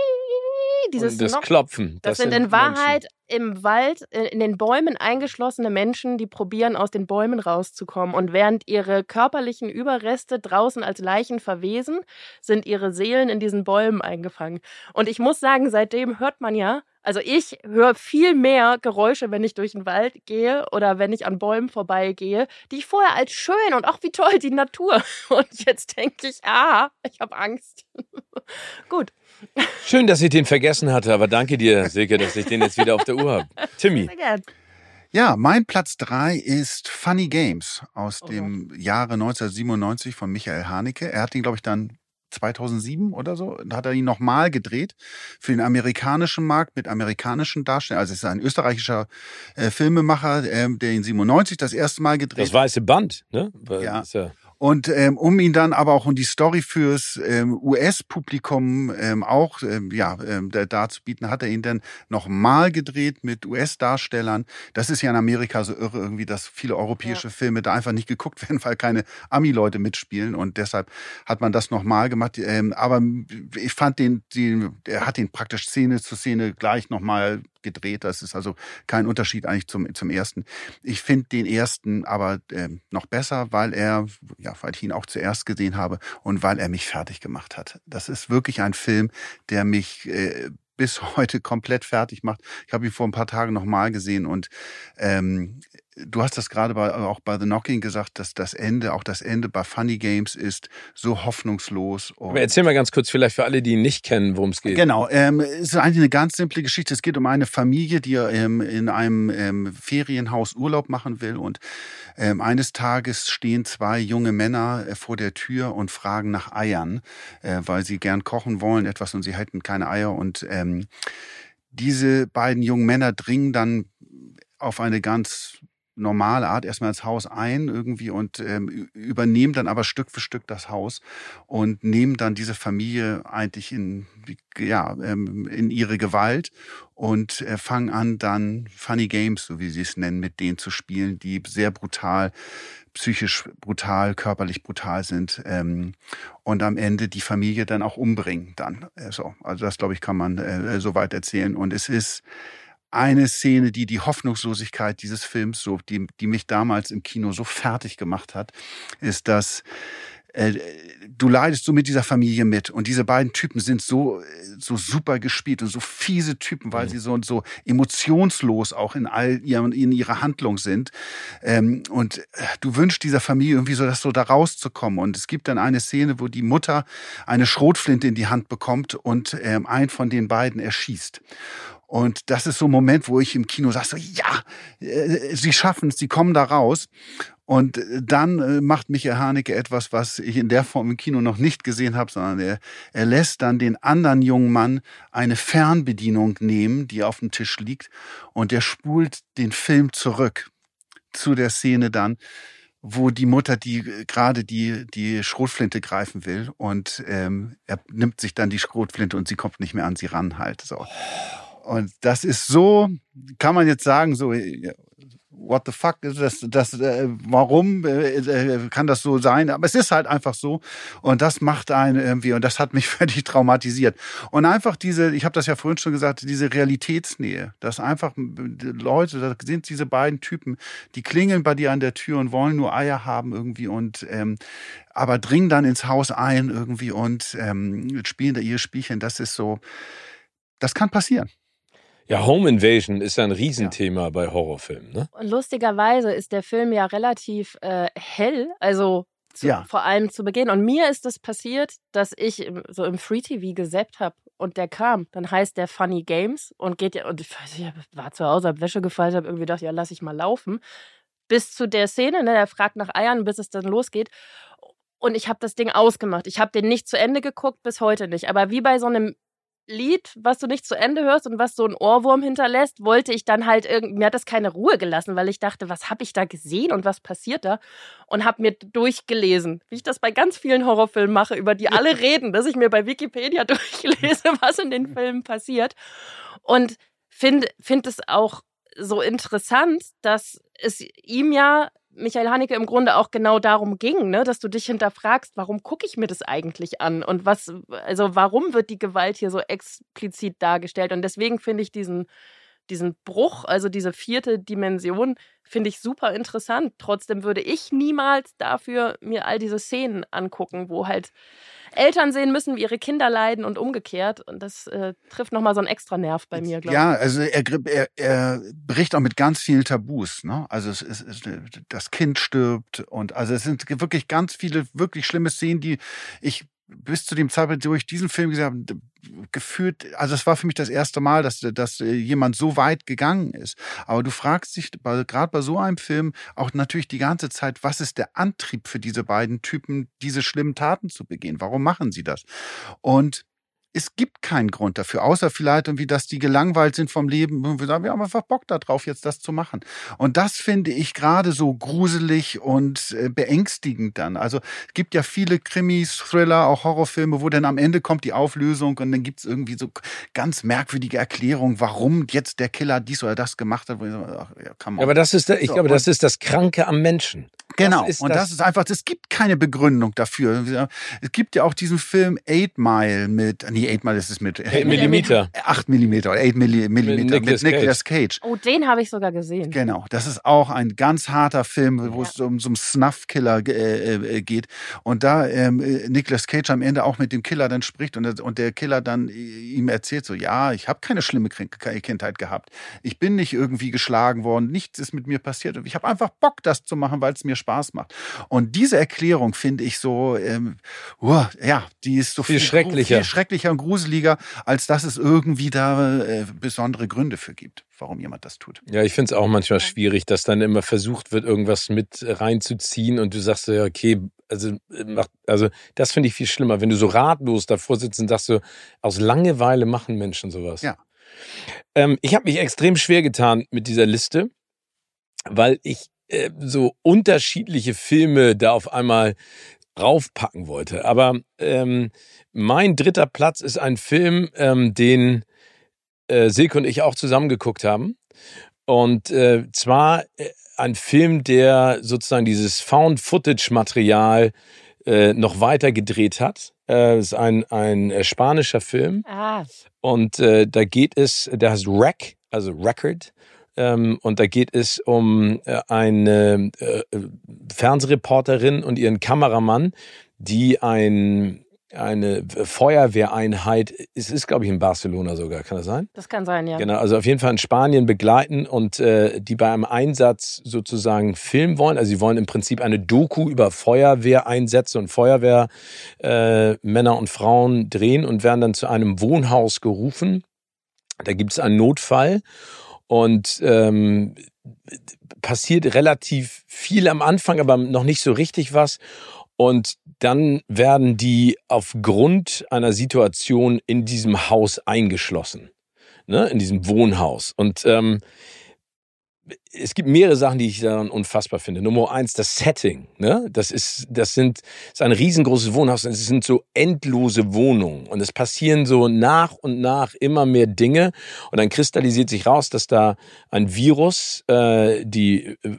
dieses und das Knock- Klopfen. Das, sind in Wahrheit im Wald, äh, in den Bäumen eingeschlossene Menschen, die probieren, aus den Bäumen rauszukommen. Und während ihre körperlichen Überreste draußen als Leichen verwesen, sind ihre Seelen in diesen Bäumen eingefangen. Und ich muss sagen, seitdem hört man ja, also ich höre viel mehr Geräusche, wenn ich durch den Wald gehe oder wenn ich an Bäumen vorbeigehe, die ich vorher als schön und auch wie toll die Natur. Und jetzt denke ich, ah, ich habe Angst. Gut. Schön, dass ich den vergessen hatte, aber danke dir, Silke, dass ich den jetzt wieder auf der Uhr habe. Timmy. Sehr gern. Ja, mein Platz drei ist Funny Games aus Oh dem Jahre neunzehnhundertsiebenundneunzig von Michael Haneke. Er hat ihn, glaube ich, dann zweitausendsieben oder so, da hat er ihn nochmal gedreht für den amerikanischen Markt mit amerikanischen Darstellern. Also es ist ein österreichischer äh, Filmemacher, ähm, der ihn siebenundneunzig das erste Mal gedreht Das weiße Band, ne? Weil Ja. das ist ja. Und ähm, um ihn dann aber auch um die Story fürs ähm, U S-Publikum ähm, auch ähm, ja, ähm, da, darzubieten, hat er ihn dann nochmal gedreht mit U S-Darstellern. Das ist ja in Amerika so irre irgendwie, dass viele europäische Ja. Filme da einfach nicht geguckt werden, weil keine Ami-Leute mitspielen. Und deshalb hat man das nochmal gemacht. Ähm, aber ich fand den, den, er hat den praktisch Szene zu Szene gleich nochmal gedreht. Das ist also kein Unterschied eigentlich zum, zum ersten. Ich finde den ersten aber ähm, noch besser, weil er, ja, weil ich ihn auch zuerst gesehen habe und weil er mich fertig gemacht hat. Das ist wirklich ein Film, der mich äh, bis heute komplett fertig macht. Ich habe ihn vor ein paar Tagen nochmal gesehen und ähm, du hast das gerade bei, auch bei The Knocking gesagt, dass das Ende, auch das Ende bei Funny Games ist so hoffnungslos. Und Aber erzähl mal ganz kurz, vielleicht für alle, die ihn nicht kennen, worum es geht. Genau, ähm, es ist eigentlich eine ganz simple Geschichte. Es geht um eine Familie, die ähm, in einem ähm, Ferienhaus Urlaub machen will und ähm, eines Tages stehen zwei junge Männer äh, vor der Tür und fragen nach Eiern, äh, weil sie gern kochen wollen etwas und sie hätten keine Eier und ähm, diese beiden jungen Männer dringen dann auf eine ganz normale Art erstmal ins Haus ein irgendwie und ähm, übernehmen dann aber Stück für Stück das Haus und nehmen dann diese Familie eigentlich in, ja, ähm, in ihre Gewalt und äh, fangen an dann Funny Games, so wie sie es nennen, mit denen zu spielen, die sehr brutal, psychisch brutal, körperlich brutal sind ähm, und am Ende die Familie dann auch umbringen dann. Äh, so. Also das, glaube ich, kann man äh, soweit erzählen und es ist eine Szene, die die Hoffnungslosigkeit dieses Films, so die, die mich damals im Kino so fertig gemacht hat, ist, dass äh, du leidest so mit dieser Familie mit und diese beiden Typen sind so so super gespielt und so fiese Typen, weil mhm. sie so so emotionslos auch in all ihren in ihrer Handlung sind ähm, und du wünschst dieser Familie irgendwie so, dass so da rauszukommen und es gibt dann eine Szene, wo die Mutter eine Schrotflinte in die Hand bekommt und ähm, einen von den beiden erschießt. Und das ist so ein Moment, wo ich im Kino sage, so, ja, äh, sie schaffen es, sie kommen da raus. Und dann äh, macht Michael Haneke etwas, was ich in der Form im Kino noch nicht gesehen habe, sondern er, er lässt dann den anderen jungen Mann eine Fernbedienung nehmen, die auf dem Tisch liegt. Und der spult den Film zurück zu der Szene dann, wo die Mutter die gerade die die Schrotflinte greifen will. Und ähm, er nimmt sich dann die Schrotflinte und sie kommt nicht mehr an sie ran halt. So. Und das ist so, kann man jetzt sagen, so, what the fuck, das, das, äh, warum äh, kann das so sein? Aber es ist halt einfach so. Und das macht einen irgendwie, und das hat mich völlig traumatisiert. Und einfach diese, ich habe das ja vorhin schon gesagt, diese Realitätsnähe, dass einfach Leute, da sind diese beiden Typen, die klingeln bei dir an der Tür und wollen nur Eier haben irgendwie und ähm, aber dringen dann ins Haus ein irgendwie und ähm, spielen da ihr Spielchen. Das ist so, das kann passieren. Ja, Home Invasion ist ja ein Riesenthema ja. bei Horrorfilmen, ne? Und lustigerweise ist der Film ja relativ äh, hell, also zu, ja. vor allem zu Beginn. Und mir ist es das passiert, dass ich im, so im Free-T V gesappt habe und der kam. Dann heißt der Funny Games und geht ja, und ich weiß nicht, ich war zu Hause, hab Wäsche gefaltet, hab irgendwie gedacht, ja, lass ich mal laufen. Bis zu der Szene, ne, der fragt nach Eiern, bis es dann losgeht. Und ich habe das Ding ausgemacht. Ich habe den nicht zu Ende geguckt, bis heute nicht. Aber wie bei so einem Lied, was du nicht zu Ende hörst und was so einen Ohrwurm hinterlässt, wollte ich dann halt irgendwie, mir hat das keine Ruhe gelassen, weil ich dachte, was habe ich da gesehen und was passiert da? Und habe mir durchgelesen, wie ich das bei ganz vielen Horrorfilmen mache, über die alle reden, dass ich mir bei Wikipedia durchlese, was in den Filmen passiert. Und finde find es auch so interessant, dass es ihm ja Michael Haneke im Grunde auch genau darum ging, ne, dass du dich hinterfragst, warum gucke ich mir das eigentlich an und was, also warum wird die Gewalt hier so explizit dargestellt? Und deswegen finde ich diesen, diesen Bruch, also diese vierte Dimension, finde ich super interessant. Trotzdem würde ich niemals dafür mir all diese Szenen angucken, wo halt Eltern sehen müssen, wie ihre Kinder leiden und umgekehrt. Und das äh, trifft nochmal so einen extra Nerv bei mir, glaube ich. Ja, also er, er, er bricht auch mit ganz vielen Tabus. Ne? Also es ist, es, das Kind stirbt und also es sind wirklich ganz viele wirklich schlimme Szenen, die ich bis zu dem Zeitpunkt, wo ich diesen Film gesehen habe, gefühlt, also es war für mich das erste Mal, dass, dass jemand so weit gegangen ist. Aber du fragst dich gerade bei so einem Film auch natürlich die ganze Zeit, was ist der Antrieb für diese beiden Typen, diese schlimmen Taten zu begehen? Warum machen sie das? Und es gibt keinen Grund dafür, außer vielleicht irgendwie, dass die gelangweilt sind vom Leben und wir sagen, wir haben einfach Bock darauf, jetzt das zu machen. Und das finde ich gerade so gruselig und äh, beängstigend dann. Also es gibt ja viele Krimis, Thriller, auch Horrorfilme, wo dann am Ende kommt die Auflösung und dann gibt es irgendwie so ganz merkwürdige Erklärungen, warum jetzt der Killer dies oder das gemacht hat. Wo ich so, ach, ja, come on. Aber das ist, ich so, glaube, das ist das Kranke am Menschen. Genau, das und das, das ist einfach, es gibt keine Begründung dafür. Es gibt ja auch diesen Film Eight Mile mit, nee, Eight Mile ist es mit Eight Millimeter. Acht Millimeter oder Eight Millimeter mit Nicolas, mit Nicolas Cage. Oh, den habe ich sogar gesehen. Genau, das ist auch ein ganz harter Film, wo ja. es um so einen Snuff-Killer äh, geht. Und da ähm, Nicolas Cage am Ende auch mit dem Killer dann spricht und, und der Killer dann ihm erzählt so, ja, ich habe keine schlimme Kindheit gehabt. Ich bin nicht irgendwie geschlagen worden, nichts ist mit mir passiert. Ich habe einfach Bock, das zu machen, weil es mir Spaß macht. Und diese Erklärung finde ich so, ähm, uh, ja, die ist so viel, viel schrecklicher. viel schrecklicher und gruseliger, als dass es irgendwie da äh, besondere Gründe für gibt, warum jemand das tut. Ja, ich finde es auch manchmal schwierig, dass dann immer versucht wird, irgendwas mit reinzuziehen und du sagst ja, okay, also, also das finde ich viel schlimmer, wenn du so ratlos davor sitzt und sagst so, aus Langeweile machen Menschen sowas. Ja. Ähm, ich habe mich extrem schwer getan mit dieser Liste, weil ich äh, so unterschiedliche Filme da auf einmal raufpacken wollte. Aber ähm, mein dritter Platz ist ein Film, ähm, den äh, Silke und ich auch zusammen geguckt haben. Und äh, zwar äh, ein Film, der sozusagen dieses Found-Footage-Material äh, noch weiter gedreht hat. Äh, ist ein, ein äh, spanischer Film. Ah. Und äh, da geht es, der heißt Rec, also Record. Ähm, und da geht es um äh, eine äh, Fernsehreporterin und ihren Kameramann, die ein eine Feuerwehreinheit, es ist, glaube ich, in Barcelona sogar, kann das sein? Das kann sein, ja. Genau, also auf jeden Fall in Spanien begleiten und äh, die bei einem Einsatz sozusagen filmen wollen. Also sie wollen im Prinzip eine Doku über Feuerwehreinsätze und Feuerwehrmänner äh, Männer und Frauen drehen und werden dann zu einem Wohnhaus gerufen. Da gibt es einen Notfall und ähm, passiert relativ viel am Anfang, aber noch nicht so richtig was. Und dann werden die aufgrund einer Situation in diesem Haus eingeschlossen, ne, in diesem Wohnhaus. Und ähm, es gibt mehrere Sachen, die ich daran unfassbar finde. Nummer eins, das Setting. Ne? Das ist, das sind, das ist ein riesengroßes Wohnhaus und es sind so endlose Wohnungen. Und es passieren so nach und nach immer mehr Dinge. Und dann kristallisiert sich raus, dass da ein Virus äh, die äh,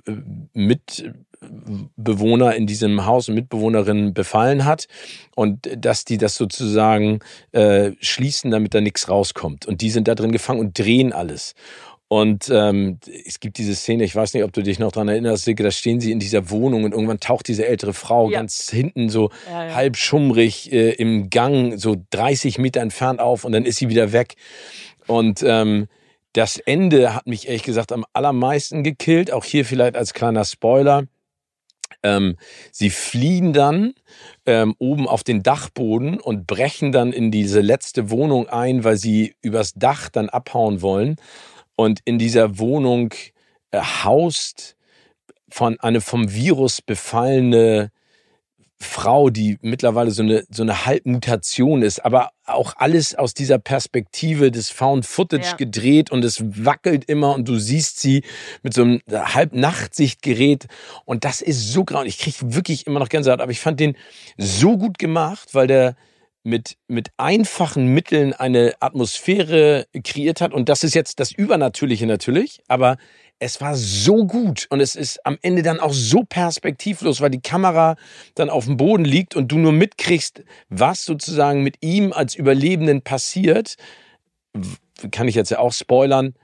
Mitbewohner in diesem Haus und Mitbewohnerinnen befallen hat. Und dass die das sozusagen äh, schließen, damit da nichts rauskommt. Und die sind da drin gefangen und drehen alles. Und ähm, es gibt diese Szene, ich weiß nicht, ob du dich noch dran erinnerst, Silke, da stehen sie in dieser Wohnung und irgendwann taucht diese ältere Frau ja. ganz hinten so ja, ja. halb schummrig äh, im Gang, so dreißig Meter entfernt auf und dann ist sie wieder weg. Und ähm, das Ende hat mich ehrlich gesagt am allermeisten gekillt, auch hier vielleicht als kleiner Spoiler. Ähm, sie fliehen dann ähm, oben auf den Dachboden und brechen dann in diese letzte Wohnung ein, weil sie übers Dach dann abhauen wollen. Und in dieser Wohnung äh, haust von eine vom Virus befallene Frau, die mittlerweile so eine so eine Halbmutation ist, aber auch alles aus dieser Perspektive des Found Footage ja. gedreht und es wackelt immer und du siehst sie mit so einem Halbnachtsichtgerät und das ist so grau. Ich kriege wirklich immer noch Gänsehaut, aber ich fand den so gut gemacht, weil der mit mit einfachen Mitteln eine Atmosphäre kreiert hat. Und das ist jetzt das Übernatürliche natürlich, aber es war so gut und es ist am Ende dann auch so perspektivlos, weil die Kamera dann auf dem Boden liegt und du nur mitkriegst, was sozusagen mit ihm als Überlebenden passiert. Kann ich jetzt ja auch spoilern.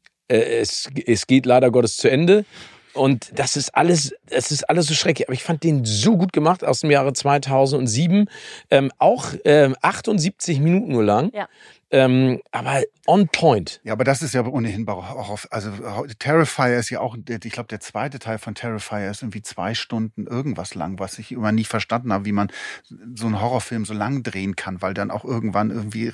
Es, es geht leider Gottes zu Ende. Und das ist alles, es ist alles so schrecklich. Aber ich fand den so gut gemacht aus dem Jahre zweitausendsieben. Ähm, auch ähm, achtundsiebzig Minuten nur lang. Ja. Ähm, aber on point. Ja, aber das ist ja ohnehin auch auf, also Terrifier ist ja auch, ich glaube, der zweite Teil von Terrifier ist irgendwie zwei Stunden irgendwas lang, was ich immer nie verstanden habe, wie man so einen Horrorfilm so lang drehen kann, weil dann auch irgendwann irgendwie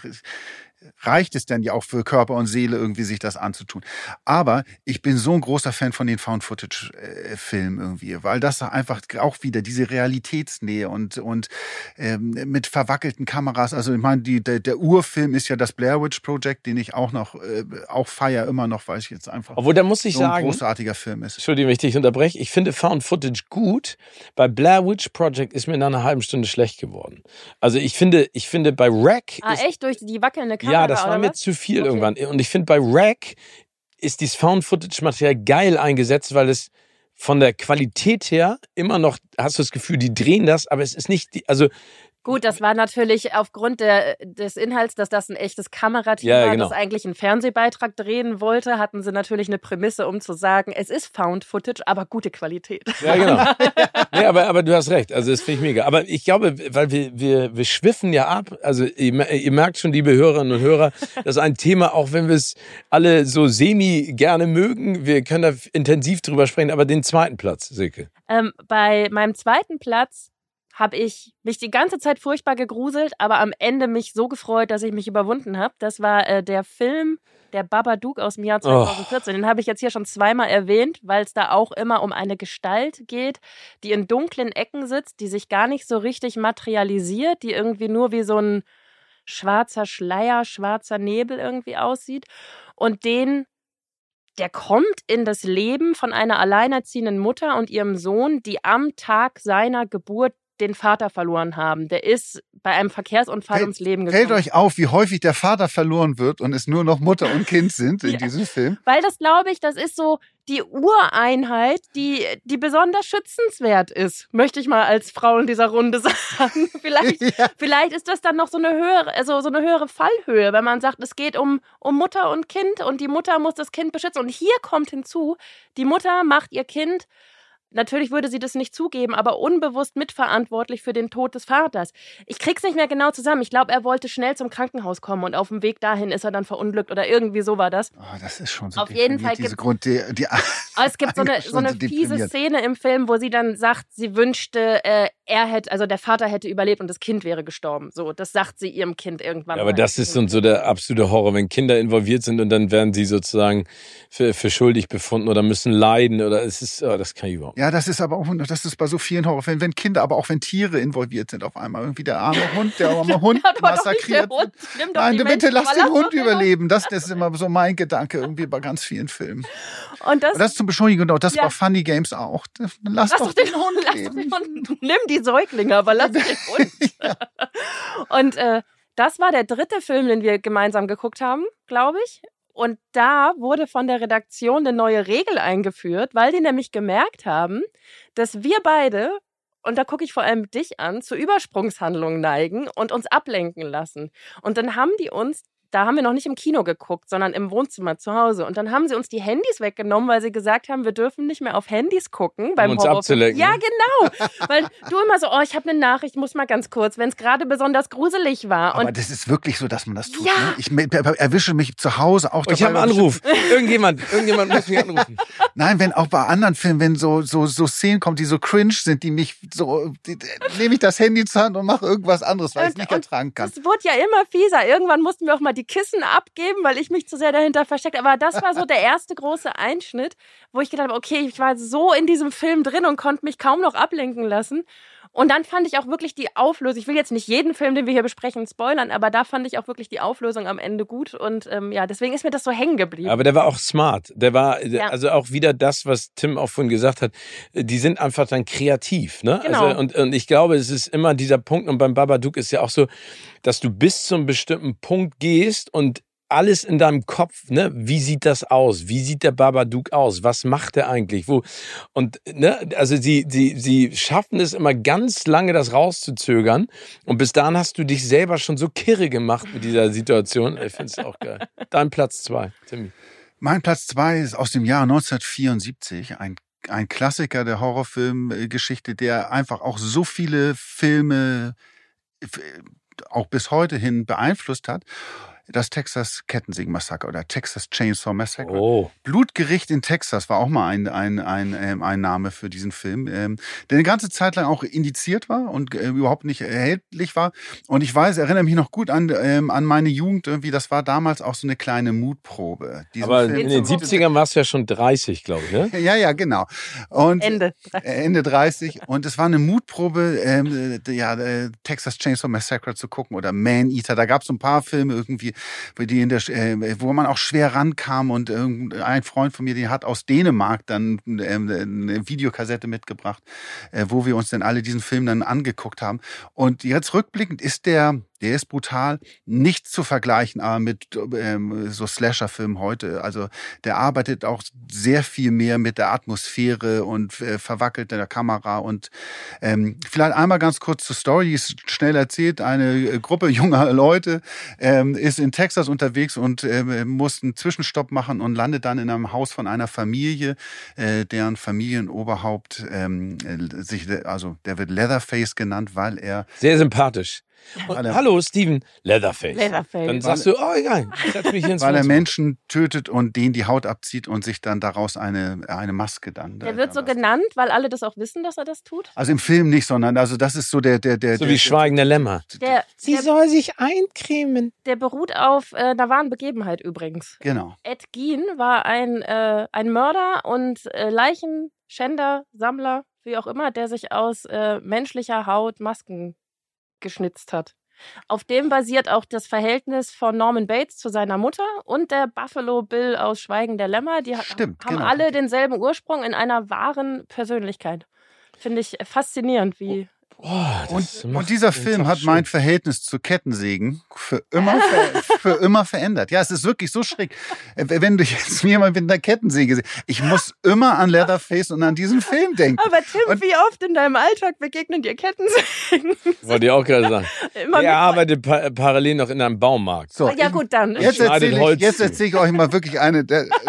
reicht es denn ja auch für Körper und Seele irgendwie sich das anzutun. Aber ich bin so ein großer Fan von den Found-Footage-Filmen irgendwie, weil das einfach auch wieder diese Realitätsnähe und und ähm, mit verwackelten Kameras, also ich meine, die, der, der Urfilm ist ja das Blair Witch Project, den ich auch noch äh, auch feiere immer noch, weil ich jetzt einfach Obwohl, da muss ich so ein sagen, großartiger Film ist. Entschuldigung, wenn ich dich unterbreche, ich finde Found-Footage gut. Bei Blair Witch Project ist mir nach einer halben Stunde schlecht geworden. Also ich finde, ich finde bei Wreck Ah, ist, echt? Durch die wackelnde Kamera? ja, das war oder mir was? zu viel Okay. irgendwann. Und ich finde, bei Wreck ist dieses Found-Footage-Material geil eingesetzt, weil es von der Qualität her immer noch, hast du das Gefühl, die drehen das, aber es ist nicht, die, also Gut, das war natürlich aufgrund der, des Inhalts, dass das ein echtes Kamerateam Ja, war, genau. das eigentlich einen Fernsehbeitrag drehen wollte, hatten sie natürlich eine Prämisse, um zu sagen, es ist Found Footage, aber gute Qualität. Ja, genau. Nee, aber, aber du hast recht. Also das finde ich mega. Aber ich glaube, weil wir, wir, wir schwiffen ja ab. Also ihr, ihr merkt schon, liebe Hörerinnen und Hörer, das ist ein Thema, auch wenn wir es alle so semi gerne mögen. Wir können da intensiv drüber sprechen. Aber den zweiten Platz, Silke. Ähm, bei meinem zweiten Platz habe ich mich die ganze Zeit furchtbar gegruselt, aber am Ende mich so gefreut, dass ich mich überwunden habe. Das war äh, der Film Der Babadook aus dem Jahr zweitausendvierzehn. Oh. Den habe ich jetzt hier schon zweimal erwähnt, weil es da auch immer um eine Gestalt geht, die in dunklen Ecken sitzt, die sich gar nicht so richtig materialisiert, die irgendwie nur wie so ein schwarzer Schleier, schwarzer Nebel irgendwie aussieht. Und den Der kommt in das Leben von einer alleinerziehenden Mutter und ihrem Sohn, die am Tag seiner Geburt den Vater verloren haben. Der ist bei einem Verkehrsunfall Fällt, ums Leben gekommen. Fällt euch auf, wie häufig der Vater verloren wird und es nur noch Mutter und Kind sind in Ja. diesem Film? Weil das, glaube ich, das ist so die Ureinheit, die, die besonders schützenswert ist, möchte ich mal als Frau in dieser Runde sagen. Vielleicht, Ja. vielleicht ist das dann noch so eine höhere, also so eine höhere Fallhöhe, wenn man sagt, es geht um, um Mutter und Kind und die Mutter muss das Kind beschützen. Und hier kommt hinzu, die Mutter macht ihr Kind Natürlich würde sie das nicht zugeben, aber unbewusst mitverantwortlich für den Tod des Vaters. Ich krieg's nicht mehr genau zusammen. Ich glaube, er wollte schnell zum Krankenhaus kommen und auf dem Weg dahin ist er dann verunglückt oder irgendwie so war das. Oh, das ist schon so Auf jeden Fall diese gibt's, Grund, die, die aber es gibt so eine, so eine fiese Szene im Film, wo sie dann sagt, sie wünschte, äh, er hätte, also der Vater hätte überlebt und das Kind wäre gestorben. So, das sagt sie ihrem Kind irgendwann. Ja, aber das ist so der absolute Horror, wenn Kinder involviert sind und dann werden sie sozusagen für, für schuldig befunden oder müssen leiden oder es ist, oh, das kann ich überhaupt. Ja, das ist aber auch, das ist bei so vielen Horrorfilmen, wenn Kinder, aber auch wenn Tiere involviert sind auf einmal. Irgendwie der arme Hund, der arme Hund ja, massakriert. Hund. Nein, bitte Menschen, lass den Hund doch überleben. Das, das ist immer so mein Gedanke irgendwie bei ganz vielen Filmen. Und das, und das zum Beschleunigen, das ja. bei Funny Games auch. Lass, lass doch den, den Hund lass leben. Den Hund. Nimm die Säuglinge, aber lass den Hund. ja. Und äh, das war der dritte Film, den wir gemeinsam geguckt haben, glaube ich. Und da wurde von der Redaktion eine neue Regel eingeführt, weil die nämlich gemerkt haben, dass wir beide, und da gucke ich vor allem dich an, zu Übersprungshandlungen neigen und uns ablenken lassen. Und dann haben die uns, da haben wir noch nicht im Kino geguckt, sondern im Wohnzimmer zu Hause. Und dann haben sie uns die Handys weggenommen, weil sie gesagt haben, wir dürfen nicht mehr auf Handys gucken beim Um uns Horrorfilm. abzulenken. Ja, genau. Weil du immer so, oh, ich habe eine Nachricht, muss mal ganz kurz, wenn es gerade besonders gruselig war. Aber Und das ist wirklich so, dass man das tut. Ja. Ne? Ich me- erwische mich zu Hause auch Oh, ich habe einen Anruf. Irgendjemand, irgendjemand muss mich anrufen. Nein, wenn auch bei anderen Filmen, wenn so so so Szenen kommen, die so cringe sind, die mich so, die, nehme ich das Handy zur Hand und mache irgendwas anderes, weil ich es nicht ertragen kann. Es wurde ja immer fieser. Irgendwann mussten wir auch mal die Kissen abgeben, weil ich mich zu sehr dahinter versteckt. Aber das war so der erste große Einschnitt, wo ich gedacht habe, okay, ich war so in diesem Film drin und konnte mich kaum noch ablenken lassen. Und dann fand ich auch wirklich die Auflösung, ich will jetzt nicht jeden Film, den wir hier besprechen, spoilern, aber da fand ich auch wirklich die Auflösung am Ende gut und ähm, ja, deswegen ist mir das so hängen geblieben. Aber der war auch smart. Der war, Ja. also auch wieder das, was Tim auch vorhin gesagt hat, die sind einfach dann kreativ, ne? Genau. Also, und, und ich glaube, es ist immer dieser Punkt, und beim Babadook ist ja auch so, dass du bis zu einem bestimmten Punkt gehst und alles in deinem Kopf, ne? Wie sieht das aus? Wie sieht der Babadook aus? Was macht er eigentlich? Wo? Und, ne? Also, sie, sie, sie schaffen es immer ganz lange, das rauszuzögern. Und bis dahin hast du dich selber schon so kirre gemacht mit dieser Situation. Ich finde es auch geil. Dein Platz zwei, Timmy. Mein Platz zwei ist aus dem Jahr neunzehnhundertvierundsiebzig, ein ein Klassiker der Horrorfilmgeschichte, der einfach auch so viele Filme f- auch bis heute hin beeinflusst hat. Das Texas Kettensägen-Massaker oder Texas Chainsaw Massacre. Oh. Blutgericht in Texas war auch mal ein, ein, ein, ähm, ein Name für diesen Film, ähm, der eine ganze Zeit lang auch indiziert war und äh, überhaupt nicht erhältlich war. Und ich weiß, erinnere mich noch gut an, ähm, an meine Jugend, irgendwie, das war damals auch so eine kleine Mutprobe. Diesen Aber Film in den siebzigern warst du ja schon dreißig, glaube ich, ne? Ja, ja, genau. Und Ende. äh, Ende dreißig. Und es war eine Mutprobe, ähm, äh, ja, äh, Texas Chainsaw Massacre zu gucken oder Man Eater. Da gab es so ein paar Filme irgendwie, wo, die in der, äh, wo man auch schwer rankam. Und äh, ein Freund von mir, der hat aus Dänemark dann äh, eine Videokassette mitgebracht, äh, wo wir uns dann alle diesen Film dann angeguckt haben. Und jetzt rückblickend ist der... Der ist brutal, nicht zu vergleichen aber mit ähm, so Slasher-Filmen heute. Also der arbeitet auch sehr viel mehr mit der Atmosphäre und äh, verwackelt der Kamera. Und ähm, vielleicht einmal ganz kurz zur Story, die ist schnell erzählt. Eine Gruppe junger Leute ähm, ist in Texas unterwegs und äh, muss einen Zwischenstopp machen und landet dann in einem Haus von einer Familie, äh, deren Familienoberhaupt ähm, sich, also der wird Leatherface genannt, weil er... Sehr sympathisch. Und, Weil er- hallo, Steven, Leatherface. Leatherface. Dann sagst du, oh egal, ich setz mich hier ins Weil er Wohnzimmer. Menschen tötet und denen die Haut abzieht und sich dann daraus eine, eine Maske dann... Der wird so dann- genannt, weil alle das auch wissen, dass er das tut. Also im Film nicht, sondern also das ist so der... der, der So der, wie Schweigende Lämmer. Der, der, soll sich eincremen. der beruht auf äh, einer wahren Begebenheit übrigens. Genau. Ed Gein war ein, äh, ein Mörder und äh, Leichenschänder, Sammler, wie auch immer, der sich aus äh, menschlicher Haut Masken geschnitzt hat. Auf dem basiert auch das Verhältnis von Norman Bates zu seiner Mutter und der Buffalo Bill aus Schweigen der Lämmer. Die ha- Stimmt, haben genau. alle denselben Ursprung in einer wahren Persönlichkeit. Finde ich faszinierend, wie... Oh, das Und, macht und dieser den Film Tag hat schön. mein Verhältnis zu Kettensägen für immer, ver, für immer verändert. Ja, es ist wirklich so schräg. Äh, Wenn du jetzt mir mal mit einer Kettensäge siehst, ich muss immer an Leatherface und an diesen Film denken. Aber Tim, Und- wie oft in deinem Alltag begegnen dir Kettensägen? Wollte ich auch gerade sagen. Immer Er mit- arbeitet pa parallel noch in einem Baumarkt. So, Ja ich- gut, dann. Jetzt schneidet erzähle Holz ich, jetzt zu. erzähle ich euch mal wirklich eine. Der, der,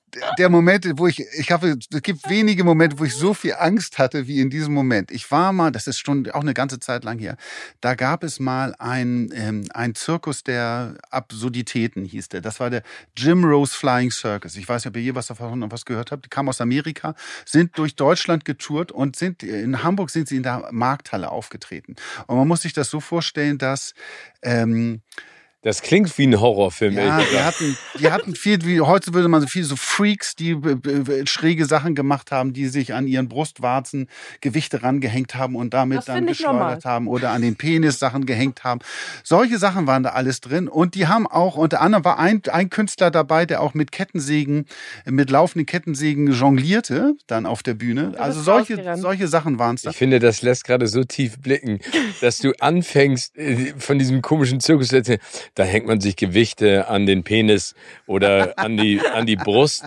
der Moment, wo ich, ich habe, es gibt wenige Momente, wo ich so viel Angst hatte wie in diesem Moment. Ich war mal, das ist schon auch eine ganze Zeit lang her, da gab es mal ein, ähm, ein Zirkus der Absurditäten, hieß der. Das war der Jim Rose Flying Circus. Ich weiß nicht, ob ihr je was davon noch was gehört habt. Die kamen aus Amerika, sind durch Deutschland getourt und sind, in Hamburg sind sie in der Markthalle aufgetreten. Und man muss sich das so vorstellen, dass, ähm, Das klingt wie ein Horrorfilm. Ja, die hatten, die hatten viel, wie heute würde man so viel so Freaks, die äh, schräge Sachen gemacht haben, die sich an ihren Brustwarzen Gewichte rangehängt haben und damit Das dann find ich geschleudert normal. haben oder an den Penis Sachen gehängt haben. Solche Sachen waren da alles drin und die haben auch, unter anderem war ein, ein Künstler dabei, der auch mit Kettensägen, mit laufenden Kettensägen jonglierte, dann auf der Bühne. Du Also bist solche, rausgerannt. solche Sachen waren es da. Ich finde, das lässt gerade so tief blicken, dass du anfängst, äh, von diesem komischen Zirkus zu erzählen. Da hängt man sich Gewichte an den Penis oder an die, an die Brust.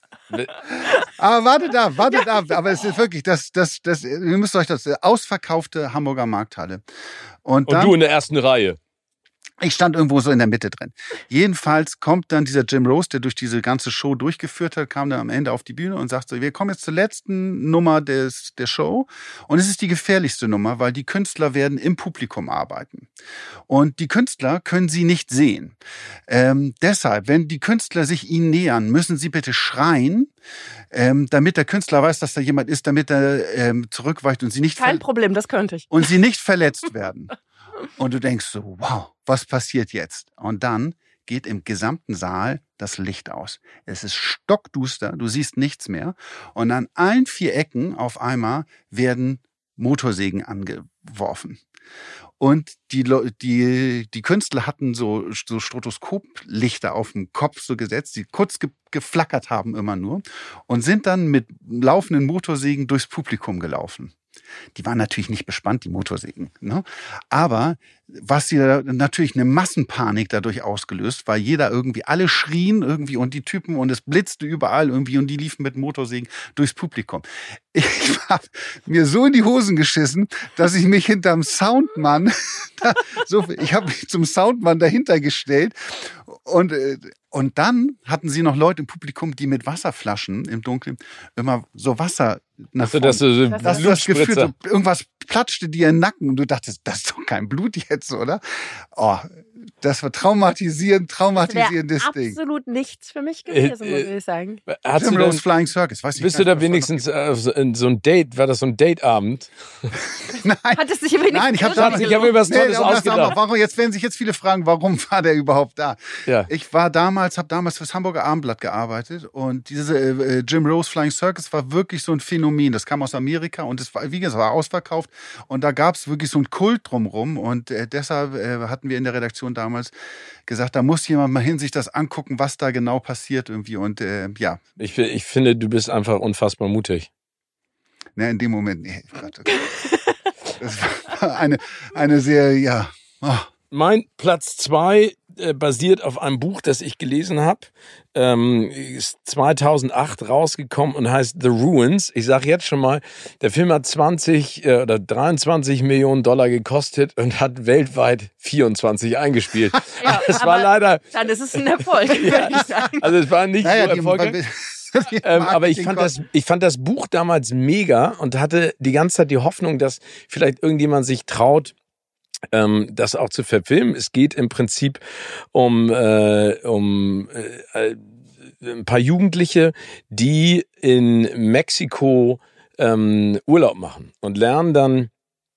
Aber warte da, warte da. Aber es ist wirklich, das, das, das, ihr müsst euch das, ausverkaufte Hamburger Markthalle. Und, Und dann, du in der ersten Reihe. ich stand irgendwo so in der Mitte drin. Jedenfalls kommt dann dieser Jim Rose, der durch diese ganze Show durchgeführt hat, kam dann am Ende auf die Bühne und sagt so, wir kommen jetzt zur letzten Nummer des, der Show. Und es ist die gefährlichste Nummer, weil die Künstler werden im Publikum arbeiten. Und die Künstler können sie nicht sehen. Ähm, deshalb, wenn die Künstler sich ihnen nähern, müssen sie bitte schreien, ähm, damit der Künstler weiß, dass da jemand ist, damit er ähm, zurückweicht und sie nicht Kein ver- Problem, das könnte ich. und sie nicht verletzt werden. Und du denkst so, wow, was passiert jetzt? Und dann geht im gesamten Saal das Licht aus. Es ist stockduster, du siehst nichts mehr. Und an allen vier Ecken auf einmal werden Motorsägen angeworfen. Und die, Leu- die, die Künstler hatten so, so Stroboskoplichter auf dem Kopf so gesetzt, die kurz ge geflackert haben immer nur und sind dann mit laufenden Motorsägen durchs Publikum gelaufen. Die waren natürlich nicht bespannt, die Motorsägen. Ne? Aber was sie da, natürlich eine Massenpanik dadurch ausgelöst, weil jeder irgendwie, alle schrien irgendwie und die Typen und es blitzte überall irgendwie und die liefen mit Motorsägen durchs Publikum. Ich habe mir so in die Hosen geschissen, dass ich mich hinterm Soundmann, da, so, ich habe mich zum Soundmann dahinter gestellt und äh, Und dann hatten sie noch Leute im Publikum, die mit Wasserflaschen im Dunkeln immer so Wasser nach Also, dass du so Das Dass du das Gefühl, Blutspritzer. so, irgendwas platschte dir in den Nacken und du dachtest, das ist doch kein Blut jetzt, oder? Oh, das war traumatisierend, traumatisierendes Wäre Ding. absolut nichts für mich gewesen, Äh, muss ich sagen. Hast Jim du Rose denn, Flying Circus, weiß ich bist gar du da nicht, was wenigstens äh, so, in so ein Date, war das so ein Dateabend? Nein, Hat es sich wenigstens nein, ich habe Schatz, damals... ich habe mir was Tolles um das ausgedacht. nochmal, warum, jetzt werden sich jetzt viele fragen, warum war der überhaupt da? Ja. Ich war damals, habe damals fürs Hamburger Abendblatt gearbeitet und diese äh, Jim Rose Flying Circus war wirklich so ein Phänomen. Das kam aus Amerika und es war, wie gesagt, war ausverkauft und da gab es wirklich so einen Kult drumrum und äh, deshalb äh, hatten wir in der Redaktion damals gesagt, da muss jemand mal hin sich das angucken, was da genau passiert irgendwie und äh, ja, Ich, ich finde, du bist einfach unfassbar mutig. ne, in dem Moment, nee, Gott, okay. Das war eine, eine sehr, ja, oh. Mein Platz zwei äh, basiert auf einem Buch, das ich gelesen habe. Ähm, ist zweitausendacht rausgekommen und heißt The Ruins. Ich sage jetzt schon mal, der Film hat zwanzig äh, oder dreiundzwanzig Millionen Dollar gekostet und hat weltweit vierundzwanzig eingespielt. Ja, es aber war leider, Dann ist es ein Erfolg, würde ich sagen. also es war nicht Naja, so die, erfolgreich. die Ähm, aber ich fand, Marketing- das, ich fand das Buch damals mega und hatte die ganze Zeit die Hoffnung, dass vielleicht irgendjemand sich traut, ähm, das auch zu verfilmen. Es geht im Prinzip um, äh, um äh, ein paar Jugendliche, die in Mexiko ähm, Urlaub machen und lernen dann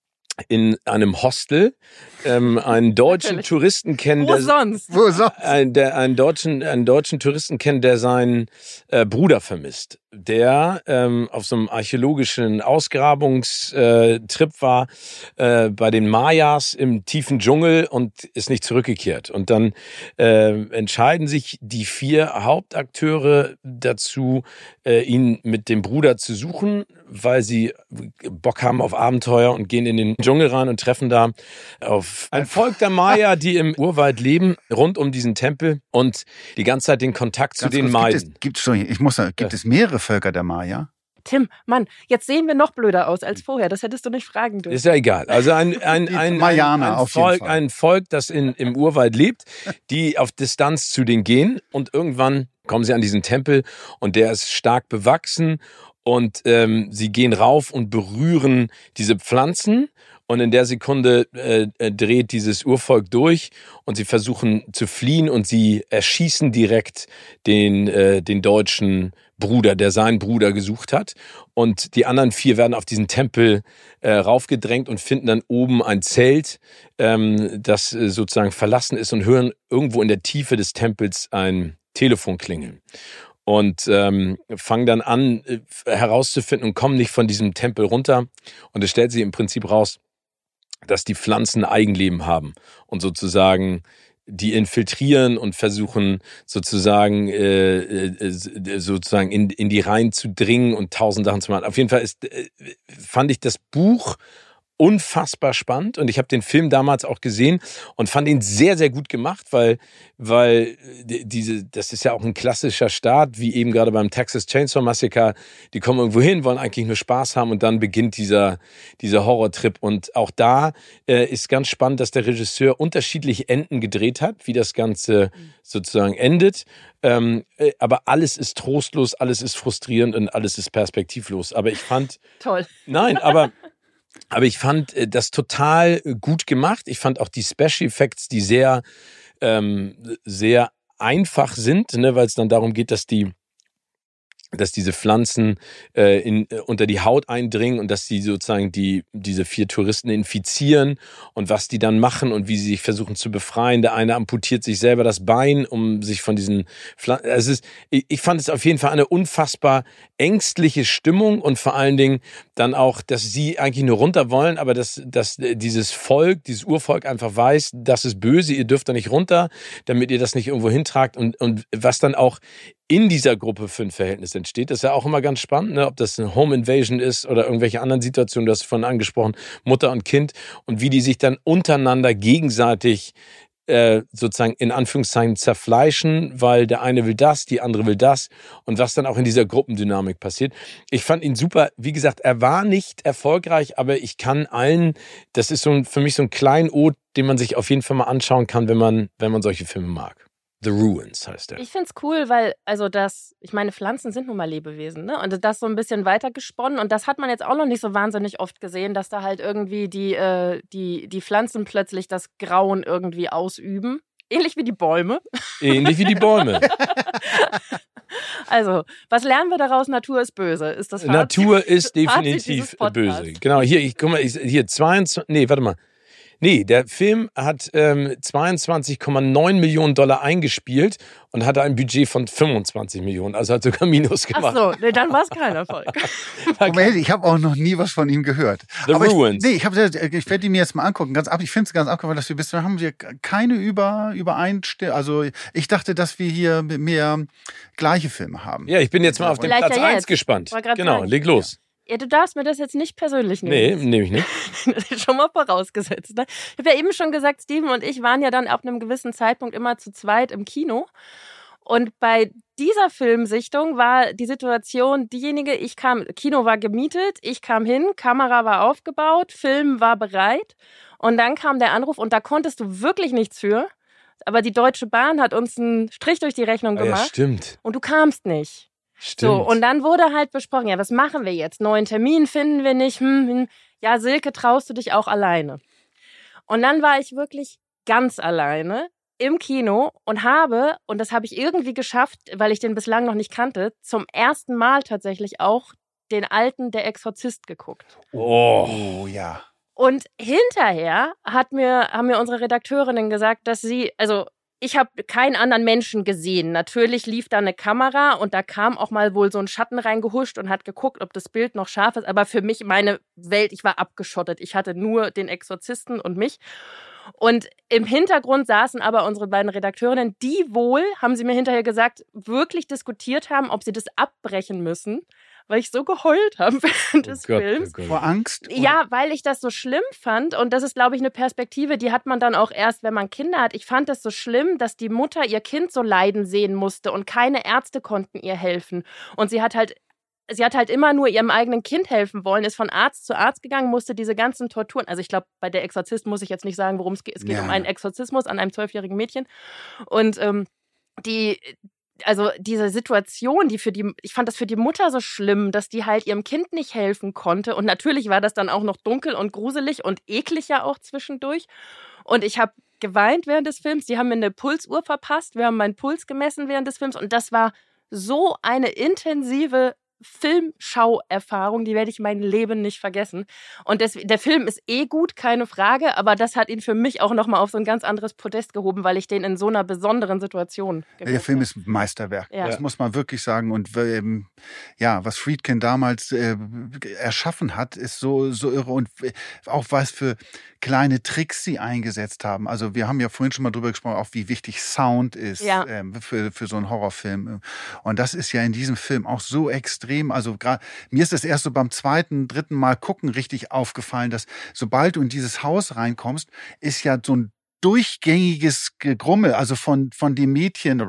in einem Hostel ähm, einen deutschen Natürlich. Touristen kennen, Wo der, sonst? Wo sonst? ein, der einen deutschen, einen deutschen Touristen kennt, der seinen äh, Bruder vermisst, der ähm, auf so einem archäologischen Ausgrabungstrip war äh, bei den Mayas im tiefen Dschungel und ist nicht zurückgekehrt. Und dann äh, entscheiden sich die vier Hauptakteure dazu, äh, ihn mit dem Bruder zu suchen, weil sie Bock haben auf Abenteuer und gehen in den Dschungel rein und treffen da auf ein Volk der Maya, die im Urwald leben, rund um diesen Tempel und die ganze Zeit den Kontakt zu Ganz den kurz, meiden. Gibt es, gibt, Entschuldigung, ich muss sagen, gibt Ja. es mehrere Völker der Maya? Tim, Mann, jetzt sehen wir noch blöder aus als vorher. Das hättest du nicht fragen dürfen. Ist ja egal. Also ein, ein, ein, ein, ein, Volk, ein Volk, das in, im Urwald lebt, die auf Distanz zu denen gehen und irgendwann kommen sie an diesen Tempel und der ist stark bewachsen und ähm, sie gehen rauf und berühren diese Pflanzen. Und in der Sekunde äh, dreht dieses Urvolk durch und sie versuchen zu fliehen und sie erschießen direkt den, äh, den deutschen Bruder, der seinen Bruder gesucht hat. Und die anderen vier werden auf diesen Tempel äh, raufgedrängt und finden dann oben ein Zelt, ähm, das äh, sozusagen verlassen ist und hören irgendwo in der Tiefe des Tempels ein Telefon klingeln. Und ähm, fangen dann an äh, herauszufinden und kommen nicht von diesem Tempel runter. Und es stellt sich im Prinzip raus, dass die Pflanzen Eigenleben haben und sozusagen die infiltrieren und versuchen sozusagen äh, äh, sozusagen in, in die Reihen zu dringen und tausend Sachen zu machen. Auf jeden Fall ist, äh, fand ich das Buch unfassbar spannend und ich habe den Film damals auch gesehen und fand ihn sehr, sehr gut gemacht, weil, weil diese, das ist ja auch ein klassischer Start, wie eben gerade beim Texas Chainsaw Massacre. Die kommen irgendwo hin, wollen eigentlich nur Spaß haben und dann beginnt dieser, dieser Horrortrip. Und auch da äh, ist ganz spannend, dass der Regisseur unterschiedliche Enden gedreht hat, wie das Ganze sozusagen endet. Ähm, äh, aber alles ist trostlos, alles ist frustrierend und alles ist perspektivlos. Aber ich fand... Toll. Nein, aber... Aber ich fand das total gut gemacht. Ich fand auch die Special Effects, die sehr, ähm, sehr einfach sind, ne, weil es dann darum geht, dass die dass diese Pflanzen äh, in, äh, unter die Haut eindringen und dass sie sozusagen die diese vier Touristen infizieren und was die dann machen und wie sie sich versuchen zu befreien. Der eine amputiert sich selber das Bein, um sich von diesen Pflanzen... Es ist, ich, ich fand es auf jeden Fall eine unfassbar ängstliche Stimmung und vor allen Dingen dann auch, dass sie eigentlich nur runter wollen, aber dass, dass dieses Volk, dieses Urvolk einfach weiß, das ist böse, ihr dürft da nicht runter, damit ihr das nicht irgendwo hintragt und, und was dann auch in dieser Gruppe für ein Verhältnis entsteht. Das ist ja auch immer ganz spannend, ne? Ob das eine Home Invasion ist oder irgendwelche anderen Situationen, du hast vorhin angesprochen, Mutter und Kind und wie die sich dann untereinander gegenseitig äh, sozusagen in Anführungszeichen zerfleischen, weil der eine will das, die andere will das und was dann auch in dieser Gruppendynamik passiert. Ich fand ihn super, wie gesagt, er war nicht erfolgreich, aber ich kann allen, das ist so ein, für mich so ein Kleinod, den man sich auf jeden Fall mal anschauen kann, wenn man, wenn man solche Filme mag. The Ruins heißt der. Ich find's cool, weil, also das, ich meine, Pflanzen sind nun mal Lebewesen, ne? Und das so ein bisschen weitergesponnen. Und das hat man jetzt auch noch nicht so wahnsinnig oft gesehen, dass da halt irgendwie die, äh, die, die Pflanzen plötzlich das Grauen irgendwie ausüben. Ähnlich wie die Bäume. Ähnlich wie die Bäume. Also, was lernen wir daraus? Natur ist böse. Ist das Fazit? Natur ist definitiv böse. Genau, hier, ich guck mal, ich, hier zweiundzwanzig, nee, warte mal. Nee, der Film hat ähm, zweiundzwanzig Komma neun Millionen Dollar eingespielt und hatte ein Budget von fünfundzwanzig Millionen, also hat sogar Minus gemacht. Ach so, nee, dann war es kein Erfolg. Moment, ich habe auch noch nie was von ihm gehört. The Aber Ruins. Ich, nee, ich, hab, ich werde die mir jetzt mal angucken. Ganz ab, ich finde es ganz abgefahren, dass wir bis dahin haben wir keine Über, Übereinstimmung. Also ich dachte, dass wir hier mehr gleiche Filme haben. Ja, ich bin jetzt mal auf den Vielleicht Platz ja eins gespannt. Genau, sagen. leg los. Ja. Ja, du darfst mir das jetzt nicht persönlich nehmen. Nee, nehme ich nicht. Das ist schon mal vorausgesetzt. Ne? Ich habe ja eben schon gesagt, Steven und ich waren ja dann ab einem gewissen Zeitpunkt immer zu zweit im Kino. Und bei dieser Filmsichtung war die Situation diejenige, ich kam, Kino war gemietet, ich kam hin, Kamera war aufgebaut, Film war bereit. Und dann kam der Anruf und da konntest du wirklich nichts für. Aber die Deutsche Bahn hat uns einen Strich durch die Rechnung Ah, gemacht. ja, stimmt. Und du kamst nicht. Stimmt. So, und dann wurde halt besprochen, ja, was machen wir jetzt? Neuen Termin finden wir nicht. Hm, hm. Ja, Silke, traust du dich auch alleine? Und dann war ich wirklich ganz alleine im Kino und habe, und das habe ich irgendwie geschafft, weil ich den bislang noch nicht kannte, zum ersten Mal tatsächlich auch den alten Der Exorzist geguckt. Oh, Oh ja. Und hinterher hat mir, haben mir unsere Redakteurinnen gesagt, dass sie, also ich habe keinen anderen Menschen gesehen. Natürlich lief da eine Kamera und da kam auch mal wohl so ein Schatten reingehuscht und hat geguckt, ob das Bild noch scharf ist. Aber für mich, meine Welt, ich war abgeschottet. Ich hatte nur den Exorzisten und mich. Und im Hintergrund saßen aber unsere beiden Redakteurinnen, die wohl, haben sie mir hinterher gesagt, wirklich diskutiert haben, ob sie das abbrechen müssen, weil ich so geheult habe während oh des Gott, Films. oh Gott. Vor Angst? Oder? Ja, weil ich das so schlimm fand und das ist, glaube ich, eine Perspektive, die hat man dann auch erst, wenn man Kinder hat. Ich fand das so schlimm, dass die Mutter ihr Kind so leiden sehen musste und keine Ärzte konnten ihr helfen. Und sie hat halt sie hat halt immer nur ihrem eigenen Kind helfen wollen, ist von Arzt zu Arzt gegangen, musste diese ganzen Torturen, also ich glaube, bei der Exorzist muss ich jetzt nicht sagen, worum es geht. Es geht Ja. um einen Exorzismus an einem zwölfjährigen Mädchen. Und ähm, die, also diese Situation, die für die, ich fand das für die Mutter so schlimm, dass die halt ihrem Kind nicht helfen konnte. Und natürlich war das dann auch noch dunkel und gruselig und eklig ja auch zwischendurch. Und ich habe geweint während des Films. Die haben mir eine Pulsuhr verpasst. Wir haben meinen Puls gemessen während des Films. Und das war so eine intensive Filmschauerfahrung, die werde ich mein Leben nicht vergessen. Und das, der Film ist eh gut, keine Frage, aber das hat ihn für mich auch nochmal auf so ein ganz anderes Podest gehoben, weil ich den in so einer besonderen Situation geguckt Der Film habe. ist ein Meisterwerk, Ja. das muss man wirklich sagen. Und ähm, ja, was Friedkin damals äh, erschaffen hat, ist so, so irre. Und auch was für kleine Tricks sie eingesetzt haben. Also wir haben ja vorhin schon mal drüber gesprochen, auch wie wichtig Sound ist Ja. ähm, für, für so einen Horrorfilm. Und das ist ja in diesem Film auch so extrem. Also gerade mir ist das erst so beim zweiten, dritten Mal gucken richtig aufgefallen, dass sobald du in dieses Haus reinkommst, ist ja so ein durchgängiges Gegrummel, also von, von dem Mädchen.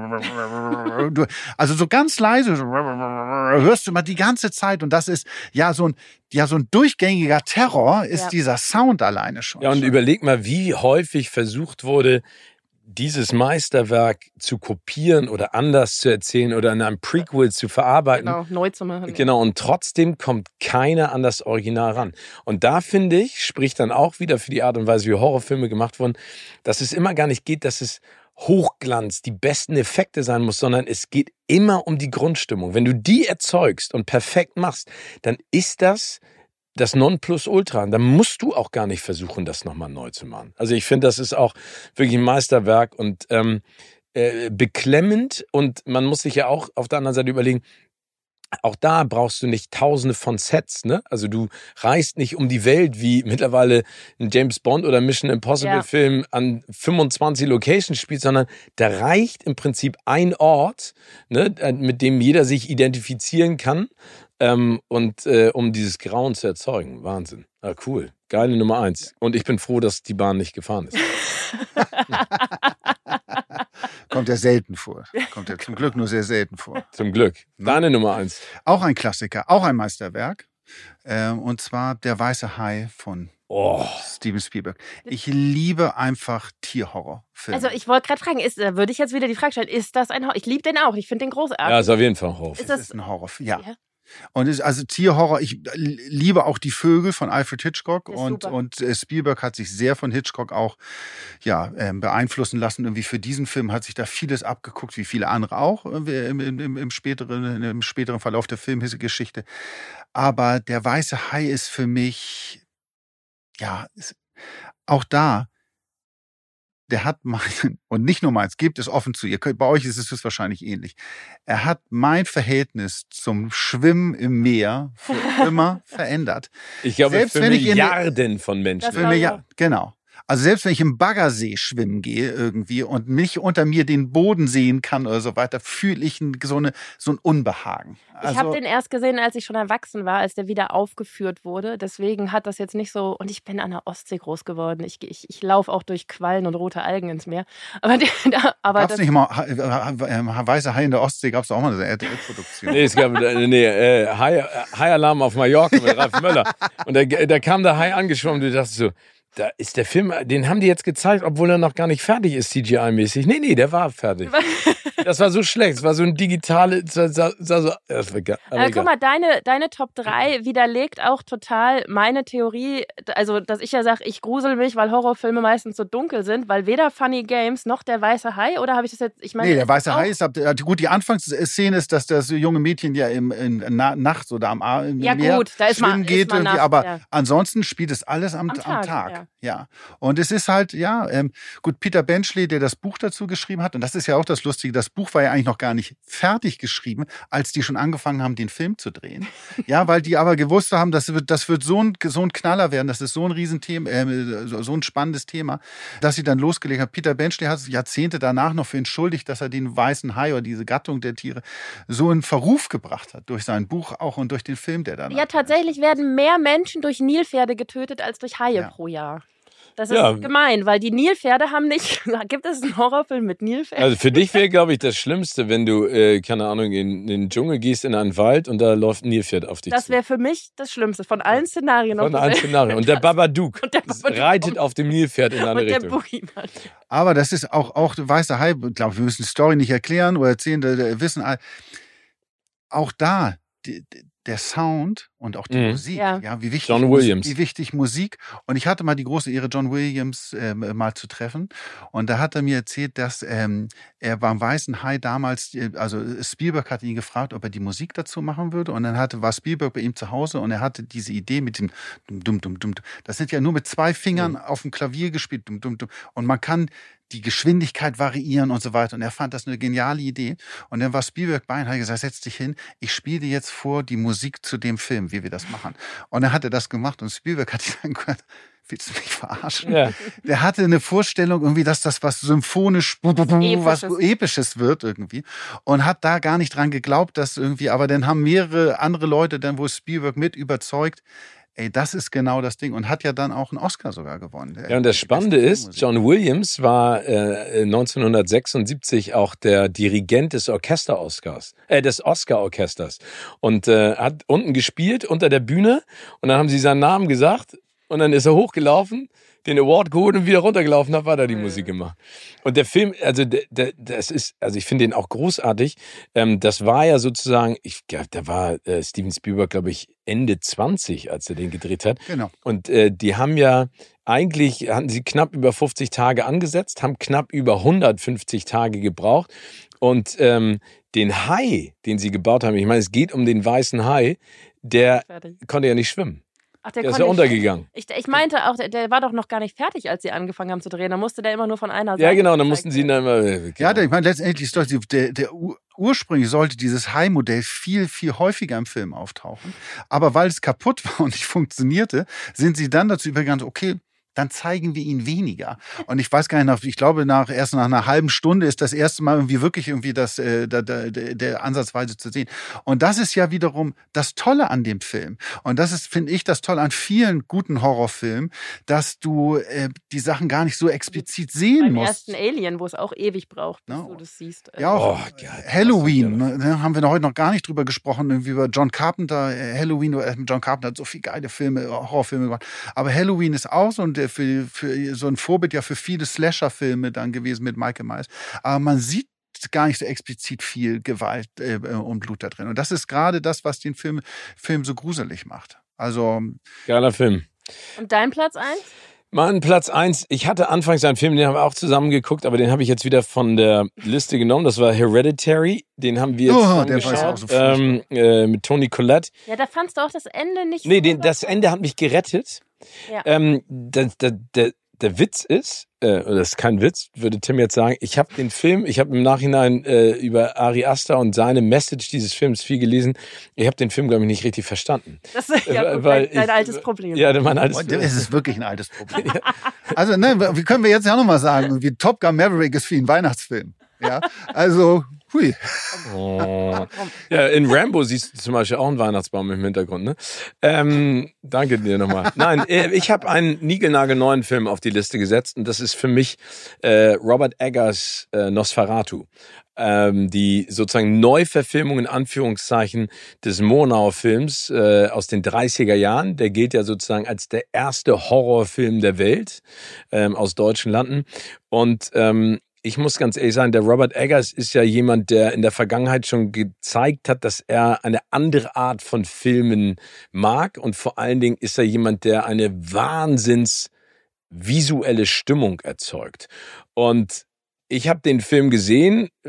Also so ganz leise hörst du mal die ganze Zeit. Und das ist ja so ein, ja, so ein durchgängiger Terror ist Ja. dieser Sound alleine schon. Ja, und überleg mal, wie häufig versucht wurde, dieses Meisterwerk zu kopieren oder anders zu erzählen oder in einem Prequel zu verarbeiten. Genau, neu zu machen. Genau, und trotzdem kommt keiner an das Original ran. Und da, finde ich, spricht dann auch wieder für die Art und Weise, wie Horrorfilme gemacht wurden, dass es immer gar nicht geht, dass es Hochglanz, die besten Effekte sein muss, sondern es geht immer um die Grundstimmung. Wenn du die erzeugst und perfekt machst, dann ist das das Nonplusultra. Dann musst du auch gar nicht versuchen, das nochmal neu zu machen. Also ich finde, das ist auch wirklich ein Meisterwerk und ähm, äh, beklemmend. Und man muss sich ja auch auf der anderen Seite überlegen, auch da brauchst du nicht tausende von Sets, ne? Also du reist nicht um die Welt wie mittlerweile ein James Bond oder Mission Impossible Ja. Film an fünfundzwanzig Locations spielt, sondern da reicht im Prinzip ein Ort, ne, mit dem jeder sich identifizieren kann, ähm, und äh, um dieses Grauen zu erzeugen. Wahnsinn. Ah, cool. Geile Nummer eins. Und ich bin froh, dass die Bahn nicht gefahren ist. Kommt ja selten vor. Kommt ja zum Glück nur sehr selten vor. Zum Glück. Deine Nummer eins. Auch ein Klassiker, auch ein Meisterwerk. Ähm, und zwar Der weiße Hai von Oh. Steven Spielberg. Ich liebe einfach Tierhorrorfilme. Also ich wollte gerade fragen, ist, da würde ich jetzt wieder die Frage stellen, ist das ein Horror? Ich liebe den auch, ich finde den großartig. Ja, ist auf jeden Fall ein Horrorfilm. Ist das das- ist ein Horrorfilm, ja. Ja. Und es ist also Tierhorror, ich liebe auch Die Vögel von Alfred Hitchcock Der ist und, super. und äh, Spielberg hat sich sehr von Hitchcock auch ja, ähm, beeinflussen lassen. Irgendwie für diesen Film hat sich da vieles abgeguckt, wie viele andere auch äh, im, im, im, späteren, im späteren Verlauf der Filmgeschichte. Aber Der weiße Hai ist für mich, ja, ist, auch da, der hat mein, und nicht nur meins, gebt es offen zu, ihr könnt, bei euch ist es wahrscheinlich ähnlich. Er hat mein Verhältnis zum Schwimmen im Meer für immer verändert. Ich glaube, Selbst für wenn ich in- Milliarden von Menschen. Das Für war mir, so. ja, genau. Also selbst wenn ich im Baggersee schwimmen gehe irgendwie und nicht unter mir den Boden sehen kann oder so weiter, fühle ich ein, so, eine, so ein Unbehagen. Ich Also, habe den erst gesehen, als ich schon erwachsen war, als der wieder aufgeführt wurde. Deswegen hat das jetzt nicht so. Und ich bin an der Ostsee groß geworden. Ich, ich, ich laufe auch durch Quallen und rote Algen ins Meer. Aber, die, da, aber gab's das, nicht immer Ha- äh, äh, weiße Hai in der Ostsee, gab es auch mal eine R T L-Produktion. Nee, es gab äh, nee, äh, Hai, Hai-Alarm auf Mallorca mit Ralf Möller. Und da, da kam der Hai angeschwommen und du dachtest so, da ist der Film, den haben die jetzt gezeigt, obwohl er noch gar nicht fertig ist, C G I-mäßig. Nee, nee, der war fertig. Das war so schlecht. Es war so ein digitale, das war, das war so, das war egal. Aber Aber egal. guck mal, deine, deine Top drei widerlegt auch total meine Theorie, also dass ich ja sage, ich grusel mich, weil Horrorfilme meistens so dunkel sind, weil weder Funny Games noch der weiße Hai, oder habe ich das jetzt, ich meine... Nee, der ist weiße auch- Hai ist ab, äh, gut, die Anfangsszene ist, dass das junge Mädchen ja im, in, na, nachts oder am A- im Ja, Meer gut, da ist schwimmen man- geht, ist man irgendwie, nachts, aber ja. ansonsten spielt es alles am, Am am Tag. Tag, ja. ja. Und es ist halt, ja, ähm, gut, Peter Benchley, der das Buch dazu geschrieben hat, und das ist ja auch das Lustige, das Buch war ja eigentlich noch gar nicht fertig geschrieben, als die schon angefangen haben, den Film zu drehen. Ja, weil die aber gewusst haben, das wird, das wird so ein, so ein Knaller werden, das ist so ein Riesenthema, äh, so, so ein spannendes Thema, dass sie dann losgelegt haben. Peter Benchley hat sich Jahrzehnte danach noch für entschuldigt, dass er den weißen Hai oder diese Gattung der Tiere so in Verruf gebracht hat, durch sein Buch auch und durch den Film, der danach Ja, tatsächlich werden mehr Menschen durch Nilpferde getötet als durch Haie Ja. pro Jahr. Das ist Ja. gemein, weil die Nilpferde haben nicht. Gibt es einen Horrorfilm mit Nilpferden? Also für dich wäre, glaube ich, das Schlimmste, wenn du, äh, keine Ahnung, in, in den Dschungel gehst, in einen Wald und da läuft ein Nilpferd auf dich Das zu. wäre für mich das Schlimmste von allen Szenarien. Von auf allen der Welt. Szenarien. Und der Babadook, Und der Babadook reitet kommt. auf dem Nilpferd in eine Und der Richtung. Boogeyman. Aber das ist auch, auch weißer Hai, ich glaube, wir müssen die Story nicht erklären oder erzählen, der, der wissen. Auch da, die, der Sound und auch die Mhm. Musik, Ja. ja, wie wichtig, John Musik, Williams. wie wichtig Musik. Und ich hatte mal die große Ehre, John Williams äh, mal zu treffen. Und da hat er mir erzählt, dass ähm, er beim Weißen Hai damals, äh, also Spielberg hatte ihn gefragt, ob er die Musik dazu machen würde. Und dann hatte, war Spielberg bei ihm zu Hause und er hatte diese Idee mit dem dum dum dum dum. Das sind ja nur mit zwei Fingern Mhm. auf dem Klavier gespielt, dum dum dum. Und man kann die Geschwindigkeit variieren und so weiter. Und er fand das eine geniale Idee. Und dann war Spielberg bei ihm und hat gesagt, setz dich hin, ich spiele dir jetzt vor die Musik zu dem Film, wie wir das machen. Und dann hat er das gemacht und Spielberg hat dann gesagt, willst du mich verarschen? Ja. Der hatte eine Vorstellung irgendwie, dass das was symphonisch, was Episches. Episches wird irgendwie. Und hat da gar nicht dran geglaubt, dass irgendwie, aber dann haben mehrere andere Leute dann wohl Spielberg mit überzeugt, ey, das ist genau das Ding. Und hat ja dann auch einen Oscar sogar gewonnen. Ja, und das Spannende ist, John Williams war äh, neunzehnhundertsechsundsiebzig auch der Dirigent des Orchester-Oscars, äh, des Oscar-Orchesters. Und äh, hat unten gespielt, unter der Bühne. Und dann haben sie seinen Namen gesagt. Und dann ist er hochgelaufen, den Award geholt und wieder runtergelaufen, hat weiter die Musik gemacht. Und der Film, also der, der, das ist, also ich finde den auch großartig. Ähm, das war ja sozusagen, ich glaube, da war äh, Steven Spielberg, glaube ich, Ende zwanzig, als er den gedreht hat. Genau. Und äh, die haben ja eigentlich, hatten sie knapp über fünfzig Tage angesetzt, haben knapp über hundertfünfzig Tage gebraucht. Und ähm, den Hai, den sie gebaut haben, ich meine, es geht um den weißen Hai, der Fertig. konnte ja nicht schwimmen. Ach, der Der ist konnte ja nicht- untergegangen. Ich, ich meinte auch, der, der war doch noch gar nicht fertig, als sie angefangen haben zu drehen. Da musste der immer nur von einer Seite. Ja, genau, dann gezeigt mussten sie ihn werden. dann immer. Ja, der, ich meine, letztendlich ist doch die, der, der ur- ursprünglich sollte dieses Hai-Modell viel, viel häufiger im Film auftauchen. Aber weil es kaputt war und nicht funktionierte, sind sie dann dazu übergegangen, okay, dann zeigen wir ihn weniger. Und ich weiß gar nicht, nach, ich glaube, nach, erst nach einer halben Stunde ist das erste Mal irgendwie wirklich irgendwie das, äh, der, der, der Ansatzweise zu sehen. Und das ist ja wiederum das Tolle an dem Film. Und das ist, finde ich, das Tolle an vielen guten Horrorfilmen, dass du äh, die Sachen gar nicht so explizit sehen Beim musst. ersten Alien, wo es auch ewig braucht, bis No. du das siehst. Ja, auch Oh, geil. Halloween, Das ist ne, haben wir noch heute noch gar nicht drüber gesprochen, irgendwie über John Carpenter. äh, Halloween, äh, John Carpenter hat so viele geile Filme, Horrorfilme gemacht. Aber Halloween ist auch so, und der für, für so ein Vorbild ja für viele Slasher-Filme dann gewesen mit Michael Myers. Aber man sieht gar nicht so explizit viel Gewalt äh, und Blut da drin. Und das ist gerade das, was den Film, Film so gruselig macht. Also, Geiler Film. Und dein Platz eins? Mein Platz eins, ich hatte anfangs einen Film, den haben wir auch zusammen geguckt, aber den habe ich jetzt wieder von der Liste genommen. Das war Hereditary. Den haben wir jetzt Oh, zusammen der war ja auch geschaut, so ähm, äh, mit Tony Collette. Ja, da fandst du auch das Ende nicht Nee, so den, das Ende hat mich gerettet. Ja. Ähm, der, der, der, der Witz ist, äh, oder das ist kein Witz, würde Tim jetzt sagen, ich habe den Film, ich habe im Nachhinein äh, über Ari Aster und seine Message dieses Films viel gelesen. Ich habe den Film, glaube ich, nicht richtig verstanden. Das ist ja Äh, weil dein, dein ich- altes Problem. Ja, mein altes und es ist wirklich ein altes Problem. Also, ne, wie können wir jetzt ja nochmal sagen, wie Top Gun Maverick ist wie ein Weihnachtsfilm. Ja, also, hui. Oh. Ja, in Rambo siehst du zum Beispiel auch einen Weihnachtsbaum im Hintergrund, ne? Ähm, danke dir nochmal. Nein, äh, ich habe einen niegelnagelneuen Film auf die Liste gesetzt und das ist für mich äh, Robert Eggers äh, Nosferatu. Ähm, die sozusagen Neuverfilmung in Anführungszeichen des Murnauer Films äh, aus den dreißiger Jahren. Der gilt ja sozusagen als der erste Horrorfilm der Welt ähm, aus deutschen Landen. Und ähm, ich muss ganz ehrlich sagen, der Robert Eggers ist ja jemand, der in der Vergangenheit schon gezeigt hat, dass er eine andere Art von Filmen mag. Und vor allen Dingen ist er jemand, der eine wahnsinns visuelle Stimmung erzeugt. Und ich habe den Film gesehen, äh,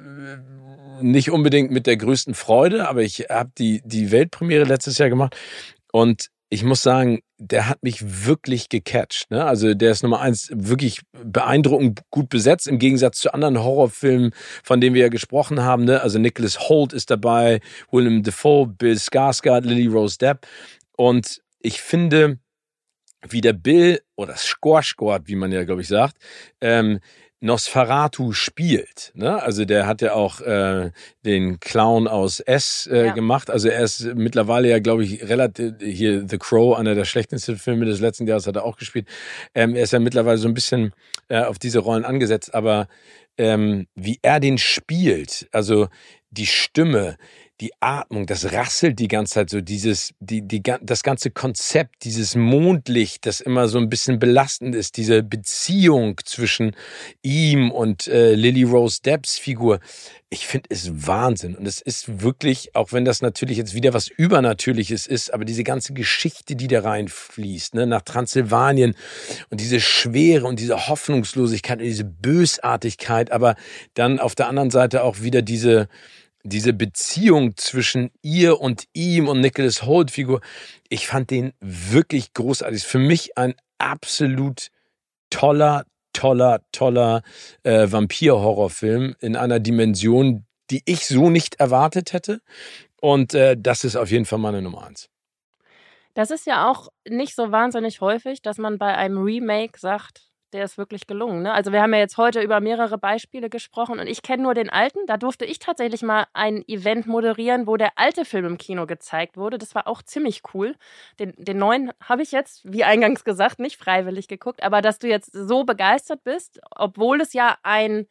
nicht unbedingt mit der größten Freude, aber ich habe die, die Weltpremiere letztes Jahr gemacht und ich muss sagen, der hat mich wirklich gecatcht. Ne? Also der ist Nummer eins wirklich beeindruckend gut besetzt, im Gegensatz zu anderen Horrorfilmen, von denen wir ja gesprochen haben. Ne? Also Nicholas Hoult ist dabei, Willem Dafoe, Bill Skarsgård, Lily Rose Depp. Und ich finde, wie der Bill, oder Skarsgård, wie man ja, glaube ich, sagt, ähm, Nosferatu spielt. Ne? Also der hat ja auch äh, den Clown aus S äh, Ja. gemacht. Also er ist mittlerweile ja, glaube ich, relativ, hier The Crow, einer der schlechtesten Filme des letzten Jahres, hat er auch gespielt. Ähm, er ist ja mittlerweile so ein bisschen äh, auf diese Rollen angesetzt, aber ähm, wie er den spielt, also die Stimme, die Atmung, das rasselt die ganze Zeit so, dieses, die, die, das ganze Konzept, dieses Mondlicht, das immer so ein bisschen belastend ist, diese Beziehung zwischen ihm und äh, Lily Rose Depps Figur. Ich finde es Wahnsinn. Und es ist wirklich, auch wenn das natürlich jetzt wieder was Übernatürliches ist, aber diese ganze Geschichte, die da reinfließt, ne, nach Transsilvanien und diese Schwere und diese Hoffnungslosigkeit und diese Bösartigkeit, aber dann auf der anderen Seite auch wieder diese, diese Beziehung zwischen ihr und ihm und Nicholas Hoult Figur. Ich fand den wirklich großartig. Für mich ein absolut toller, toller, toller äh, Vampir-Horrorfilm in einer Dimension, die ich so nicht erwartet hätte. Und äh, das ist auf jeden Fall meine Nummer eins. Das ist ja auch nicht so wahnsinnig häufig, dass man bei einem Remake sagt, der ist wirklich gelungen. Ne? Also wir haben ja jetzt heute über mehrere Beispiele gesprochen und ich kenne nur den alten. Da durfte ich tatsächlich mal ein Event moderieren, wo der alte Film im Kino gezeigt wurde. Das war auch ziemlich cool. Den, den neuen habe ich jetzt, wie eingangs gesagt, nicht freiwillig geguckt. Aber dass du jetzt so begeistert bist, obwohl es ja ein,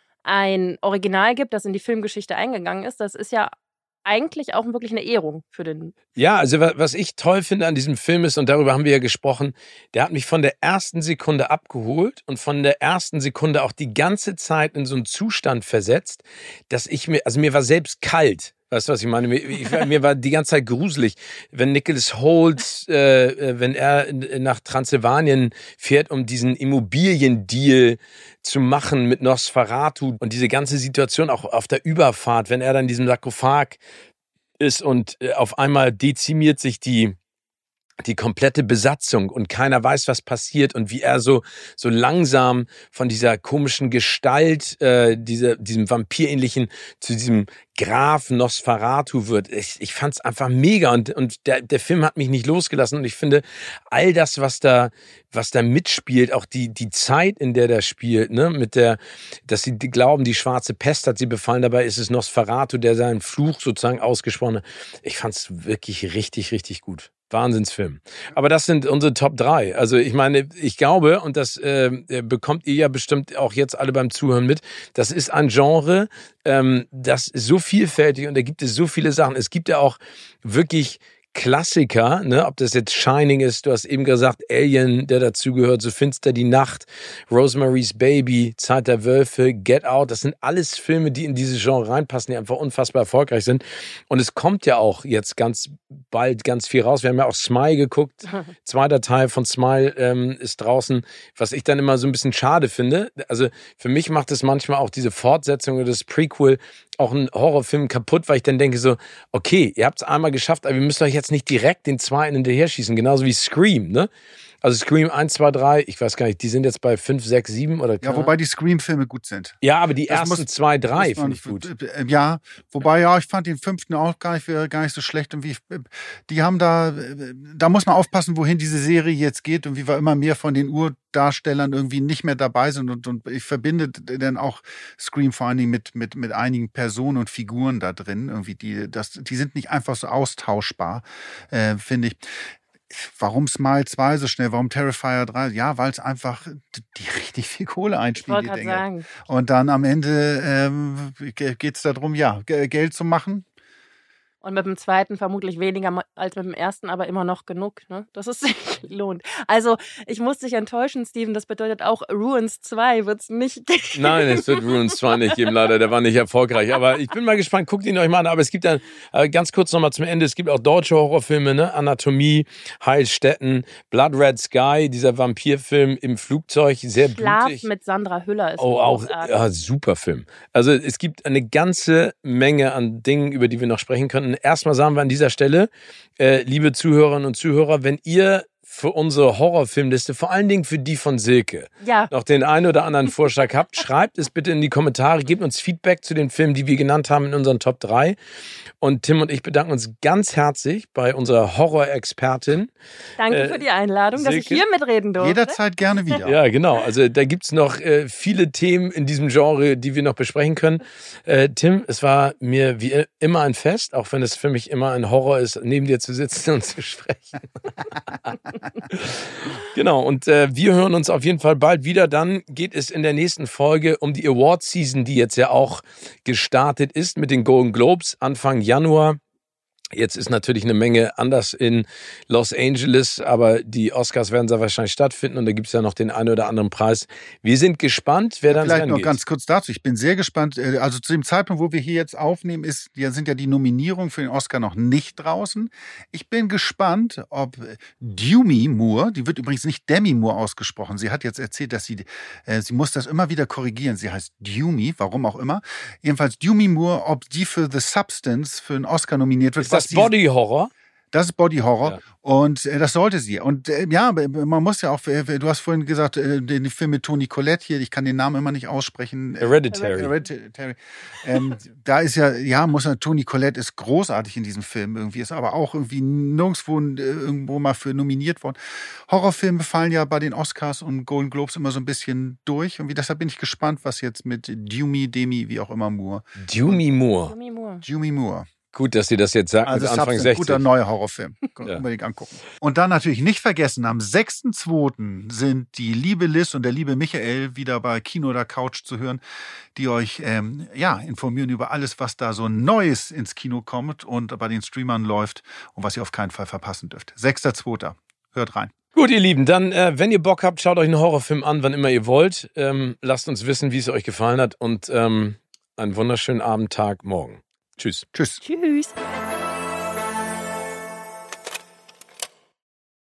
ein Original gibt, das in die Filmgeschichte eingegangen ist, das ist ja eigentlich auch wirklich eine Ehrung für den. Ja, also was ich toll finde an diesem Film ist, und darüber haben wir ja gesprochen, der hat mich von der ersten Sekunde abgeholt und von der ersten Sekunde auch die ganze Zeit in so einen Zustand versetzt, dass ich mir, also mir war selbst kalt. Weißt du, was ich meine? Mir, ich, mir war die ganze Zeit gruselig, wenn Nicholas Hoult, äh, wenn er nach Transsilvanien fährt, um diesen Immobiliendeal zu machen mit Nosferatu und diese ganze Situation auch auf der Überfahrt, wenn er dann in diesem Sarkophag ist und äh, auf einmal dezimiert sich die die komplette Besatzung und keiner weiß, was passiert und wie er so so langsam von dieser komischen Gestalt, äh, dieser, diesem vampirähnlichen zu diesem Graf Nosferatu wird. Ich, ich fand's einfach mega und und der der Film hat mich nicht losgelassen und ich finde all das, was da was da mitspielt, auch die die Zeit, in der der spielt, ne, mit der, dass sie glauben, die schwarze Pest hat sie befallen, dabei ist es Nosferatu, der seinen Fluch sozusagen ausgesprochen hat. Ich fand's wirklich richtig richtig gut. Wahnsinnsfilm. Aber das sind unsere Top drei. Also ich meine, ich glaube, und das äh, bekommt ihr ja bestimmt auch jetzt alle beim Zuhören mit, das ist ein Genre, ähm, das ist so vielfältig und da gibt es so viele Sachen. Es gibt ja auch wirklich Klassiker, ne, ob das jetzt Shining ist, du hast eben gesagt, Alien, der dazugehört, So finster die Nacht, Rosemary's Baby, Zeit der Wölfe, Get Out, das sind alles Filme, die in dieses Genre reinpassen, die einfach unfassbar erfolgreich sind. Und es kommt ja auch jetzt ganz bald ganz viel raus. Wir haben ja auch Smile geguckt, zweiter Teil von Smile ähm, ist draußen, was ich dann immer so ein bisschen schade finde. Also für mich macht es manchmal auch diese Fortsetzung oder das Prequel auch einen Horrorfilm kaputt, weil ich dann denke so, okay, ihr habt es einmal geschafft, aber ihr müsst euch jetzt nicht direkt den zweiten hinterher schießen, genauso wie Scream, ne? Also Scream eins, zwei, drei, ich weiß gar nicht, die sind jetzt bei fünf, sechs, sieben oder Ja, wobei die Scream-Filme gut sind. Ja, aber die Das ersten muss- zwei, drei Muss man- finde ich gut. äh, Ja, wobei ja, ich fand den fünften auch gar nicht, gar nicht so schlecht. Und wie ich, die haben da, da muss man aufpassen, wohin diese Serie jetzt geht und wie wir immer mehr von den Urdarstellern irgendwie nicht mehr dabei sind. Und, und ich verbinde dann auch Scream vor allen Dingen mit, mit, mit einigen Personen und Figuren da drin. Irgendwie die, das, die sind nicht einfach so austauschbar, äh, finde ich. Warum Smile zwei so schnell? Warum Terrifier drei? Ja, weil es einfach die richtig viel Kohle Ich einspielt, wollte die gerade Dinge. sagen. Und dann am Ende ähm, geht es darum, ja, G- Geld zu machen. Und mit dem zweiten vermutlich weniger ma- als mit dem ersten, aber immer noch genug, ne? Dass es sich lohnt. Also, ich muss dich enttäuschen, Steven. Das bedeutet auch, Ruins zwei wird es nicht geben. Nein, es wird Ruins zwei nicht geben, leider. Der war nicht erfolgreich. Aber ich bin mal gespannt. Guckt ihn euch mal an. Aber es gibt dann, äh, ganz kurz nochmal zum Ende, es gibt auch deutsche Horrorfilme, ne? Anatomie, Heilstätten, Blood Red Sky, dieser Vampirfilm im Flugzeug, sehr Schlaf blutig. mit Sandra Hüller ist Oh, auch, großartig. ja, super Film. Also es gibt eine ganze Menge an Dingen, über die wir noch sprechen könnten. Erstmal sagen wir an dieser Stelle, äh, liebe Zuhörerinnen und Zuhörer, wenn ihr für unsere Horrorfilmliste, vor allen Dingen für die von Silke, Ja. noch den einen oder anderen Vorschlag habt, schreibt es bitte in die Kommentare, gebt uns Feedback zu den Filmen, die wir genannt haben in unseren Top drei. Und Tim und ich bedanken uns ganz herzlich bei unserer Horror-Expertin. Danke Äh, für die Einladung, dass ich Silke? hier mitreden durfte. Jederzeit gerne wieder. Ja, genau. Also da gibt's noch äh, viele Themen in diesem Genre, die wir noch besprechen können. Äh, Tim, es war mir wie immer ein Fest, auch wenn es für mich immer ein Horror ist, neben dir zu sitzen und zu sprechen. Genau, und äh, wir hören uns auf jeden Fall bald wieder. Dann geht es in der nächsten Folge um die Award-Season, die jetzt ja auch gestartet ist mit den Golden Globes Anfang Januar. Jetzt ist natürlich eine Menge anders in Los Angeles, aber die Oscars werden sehr wahrscheinlich stattfinden und da gibt es ja noch den einen oder anderen Preis. Wir sind gespannt, wer dann Vielleicht sein noch geht. ganz kurz dazu. Ich bin sehr gespannt. äh, Also zu dem Zeitpunkt, wo wir hier jetzt aufnehmen, ist, ja, sind ja die Nominierungen für den Oscar noch nicht draußen. Ich bin gespannt, ob äh, Demi Moore, die wird übrigens nicht Demi Moore ausgesprochen. Sie hat jetzt erzählt, dass sie, äh, sie muss das immer wieder korrigieren. Sie heißt Demi, warum auch immer. Jedenfalls Demi Moore, ob die für The Substance für einen Oscar nominiert wird. Ist das was sie- Body Horror? Das ist Body Horror Ja. und äh, das sollte sie. Und äh, ja, man muss ja auch, äh, du hast vorhin gesagt, äh, den Film mit Toni Collette hier, ich kann den Namen immer nicht aussprechen. Hereditary. Hereditary. Ähm, da ist ja, ja, muss man, Toni Collette ist großartig in diesem Film irgendwie, ist aber auch irgendwie nirgendwo äh, irgendwo mal für nominiert worden. Horrorfilme fallen ja bei den Oscars und Golden Globes immer so ein bisschen durch. Und deshalb bin ich gespannt, was jetzt mit Demi, Demi, wie auch immer Moore. Demi Moore. Demi Moore. Demi Moore. Gut, dass sie das jetzt sagt Also mit Anfang Substance, sechzig. guter neuer Horrorfilm. Ja. Unbedingt angucken. Und dann natürlich nicht vergessen, am sechsten zweiten sind die liebe Liz und der liebe Michael wieder bei Kino oder Couch zu hören, die euch ähm, ja, informieren über alles, was da so Neues ins Kino kommt und bei den Streamern läuft und was ihr auf keinen Fall verpassen dürft. sechster zweiter Hört rein. Gut, ihr Lieben, dann, äh, wenn ihr Bock habt, schaut euch einen Horrorfilm an, wann immer ihr wollt. Ähm, lasst uns wissen, wie es euch gefallen hat und ähm, einen wunderschönen Abend, Tag, morgen. Tschüss. Tschüss. Tschüss.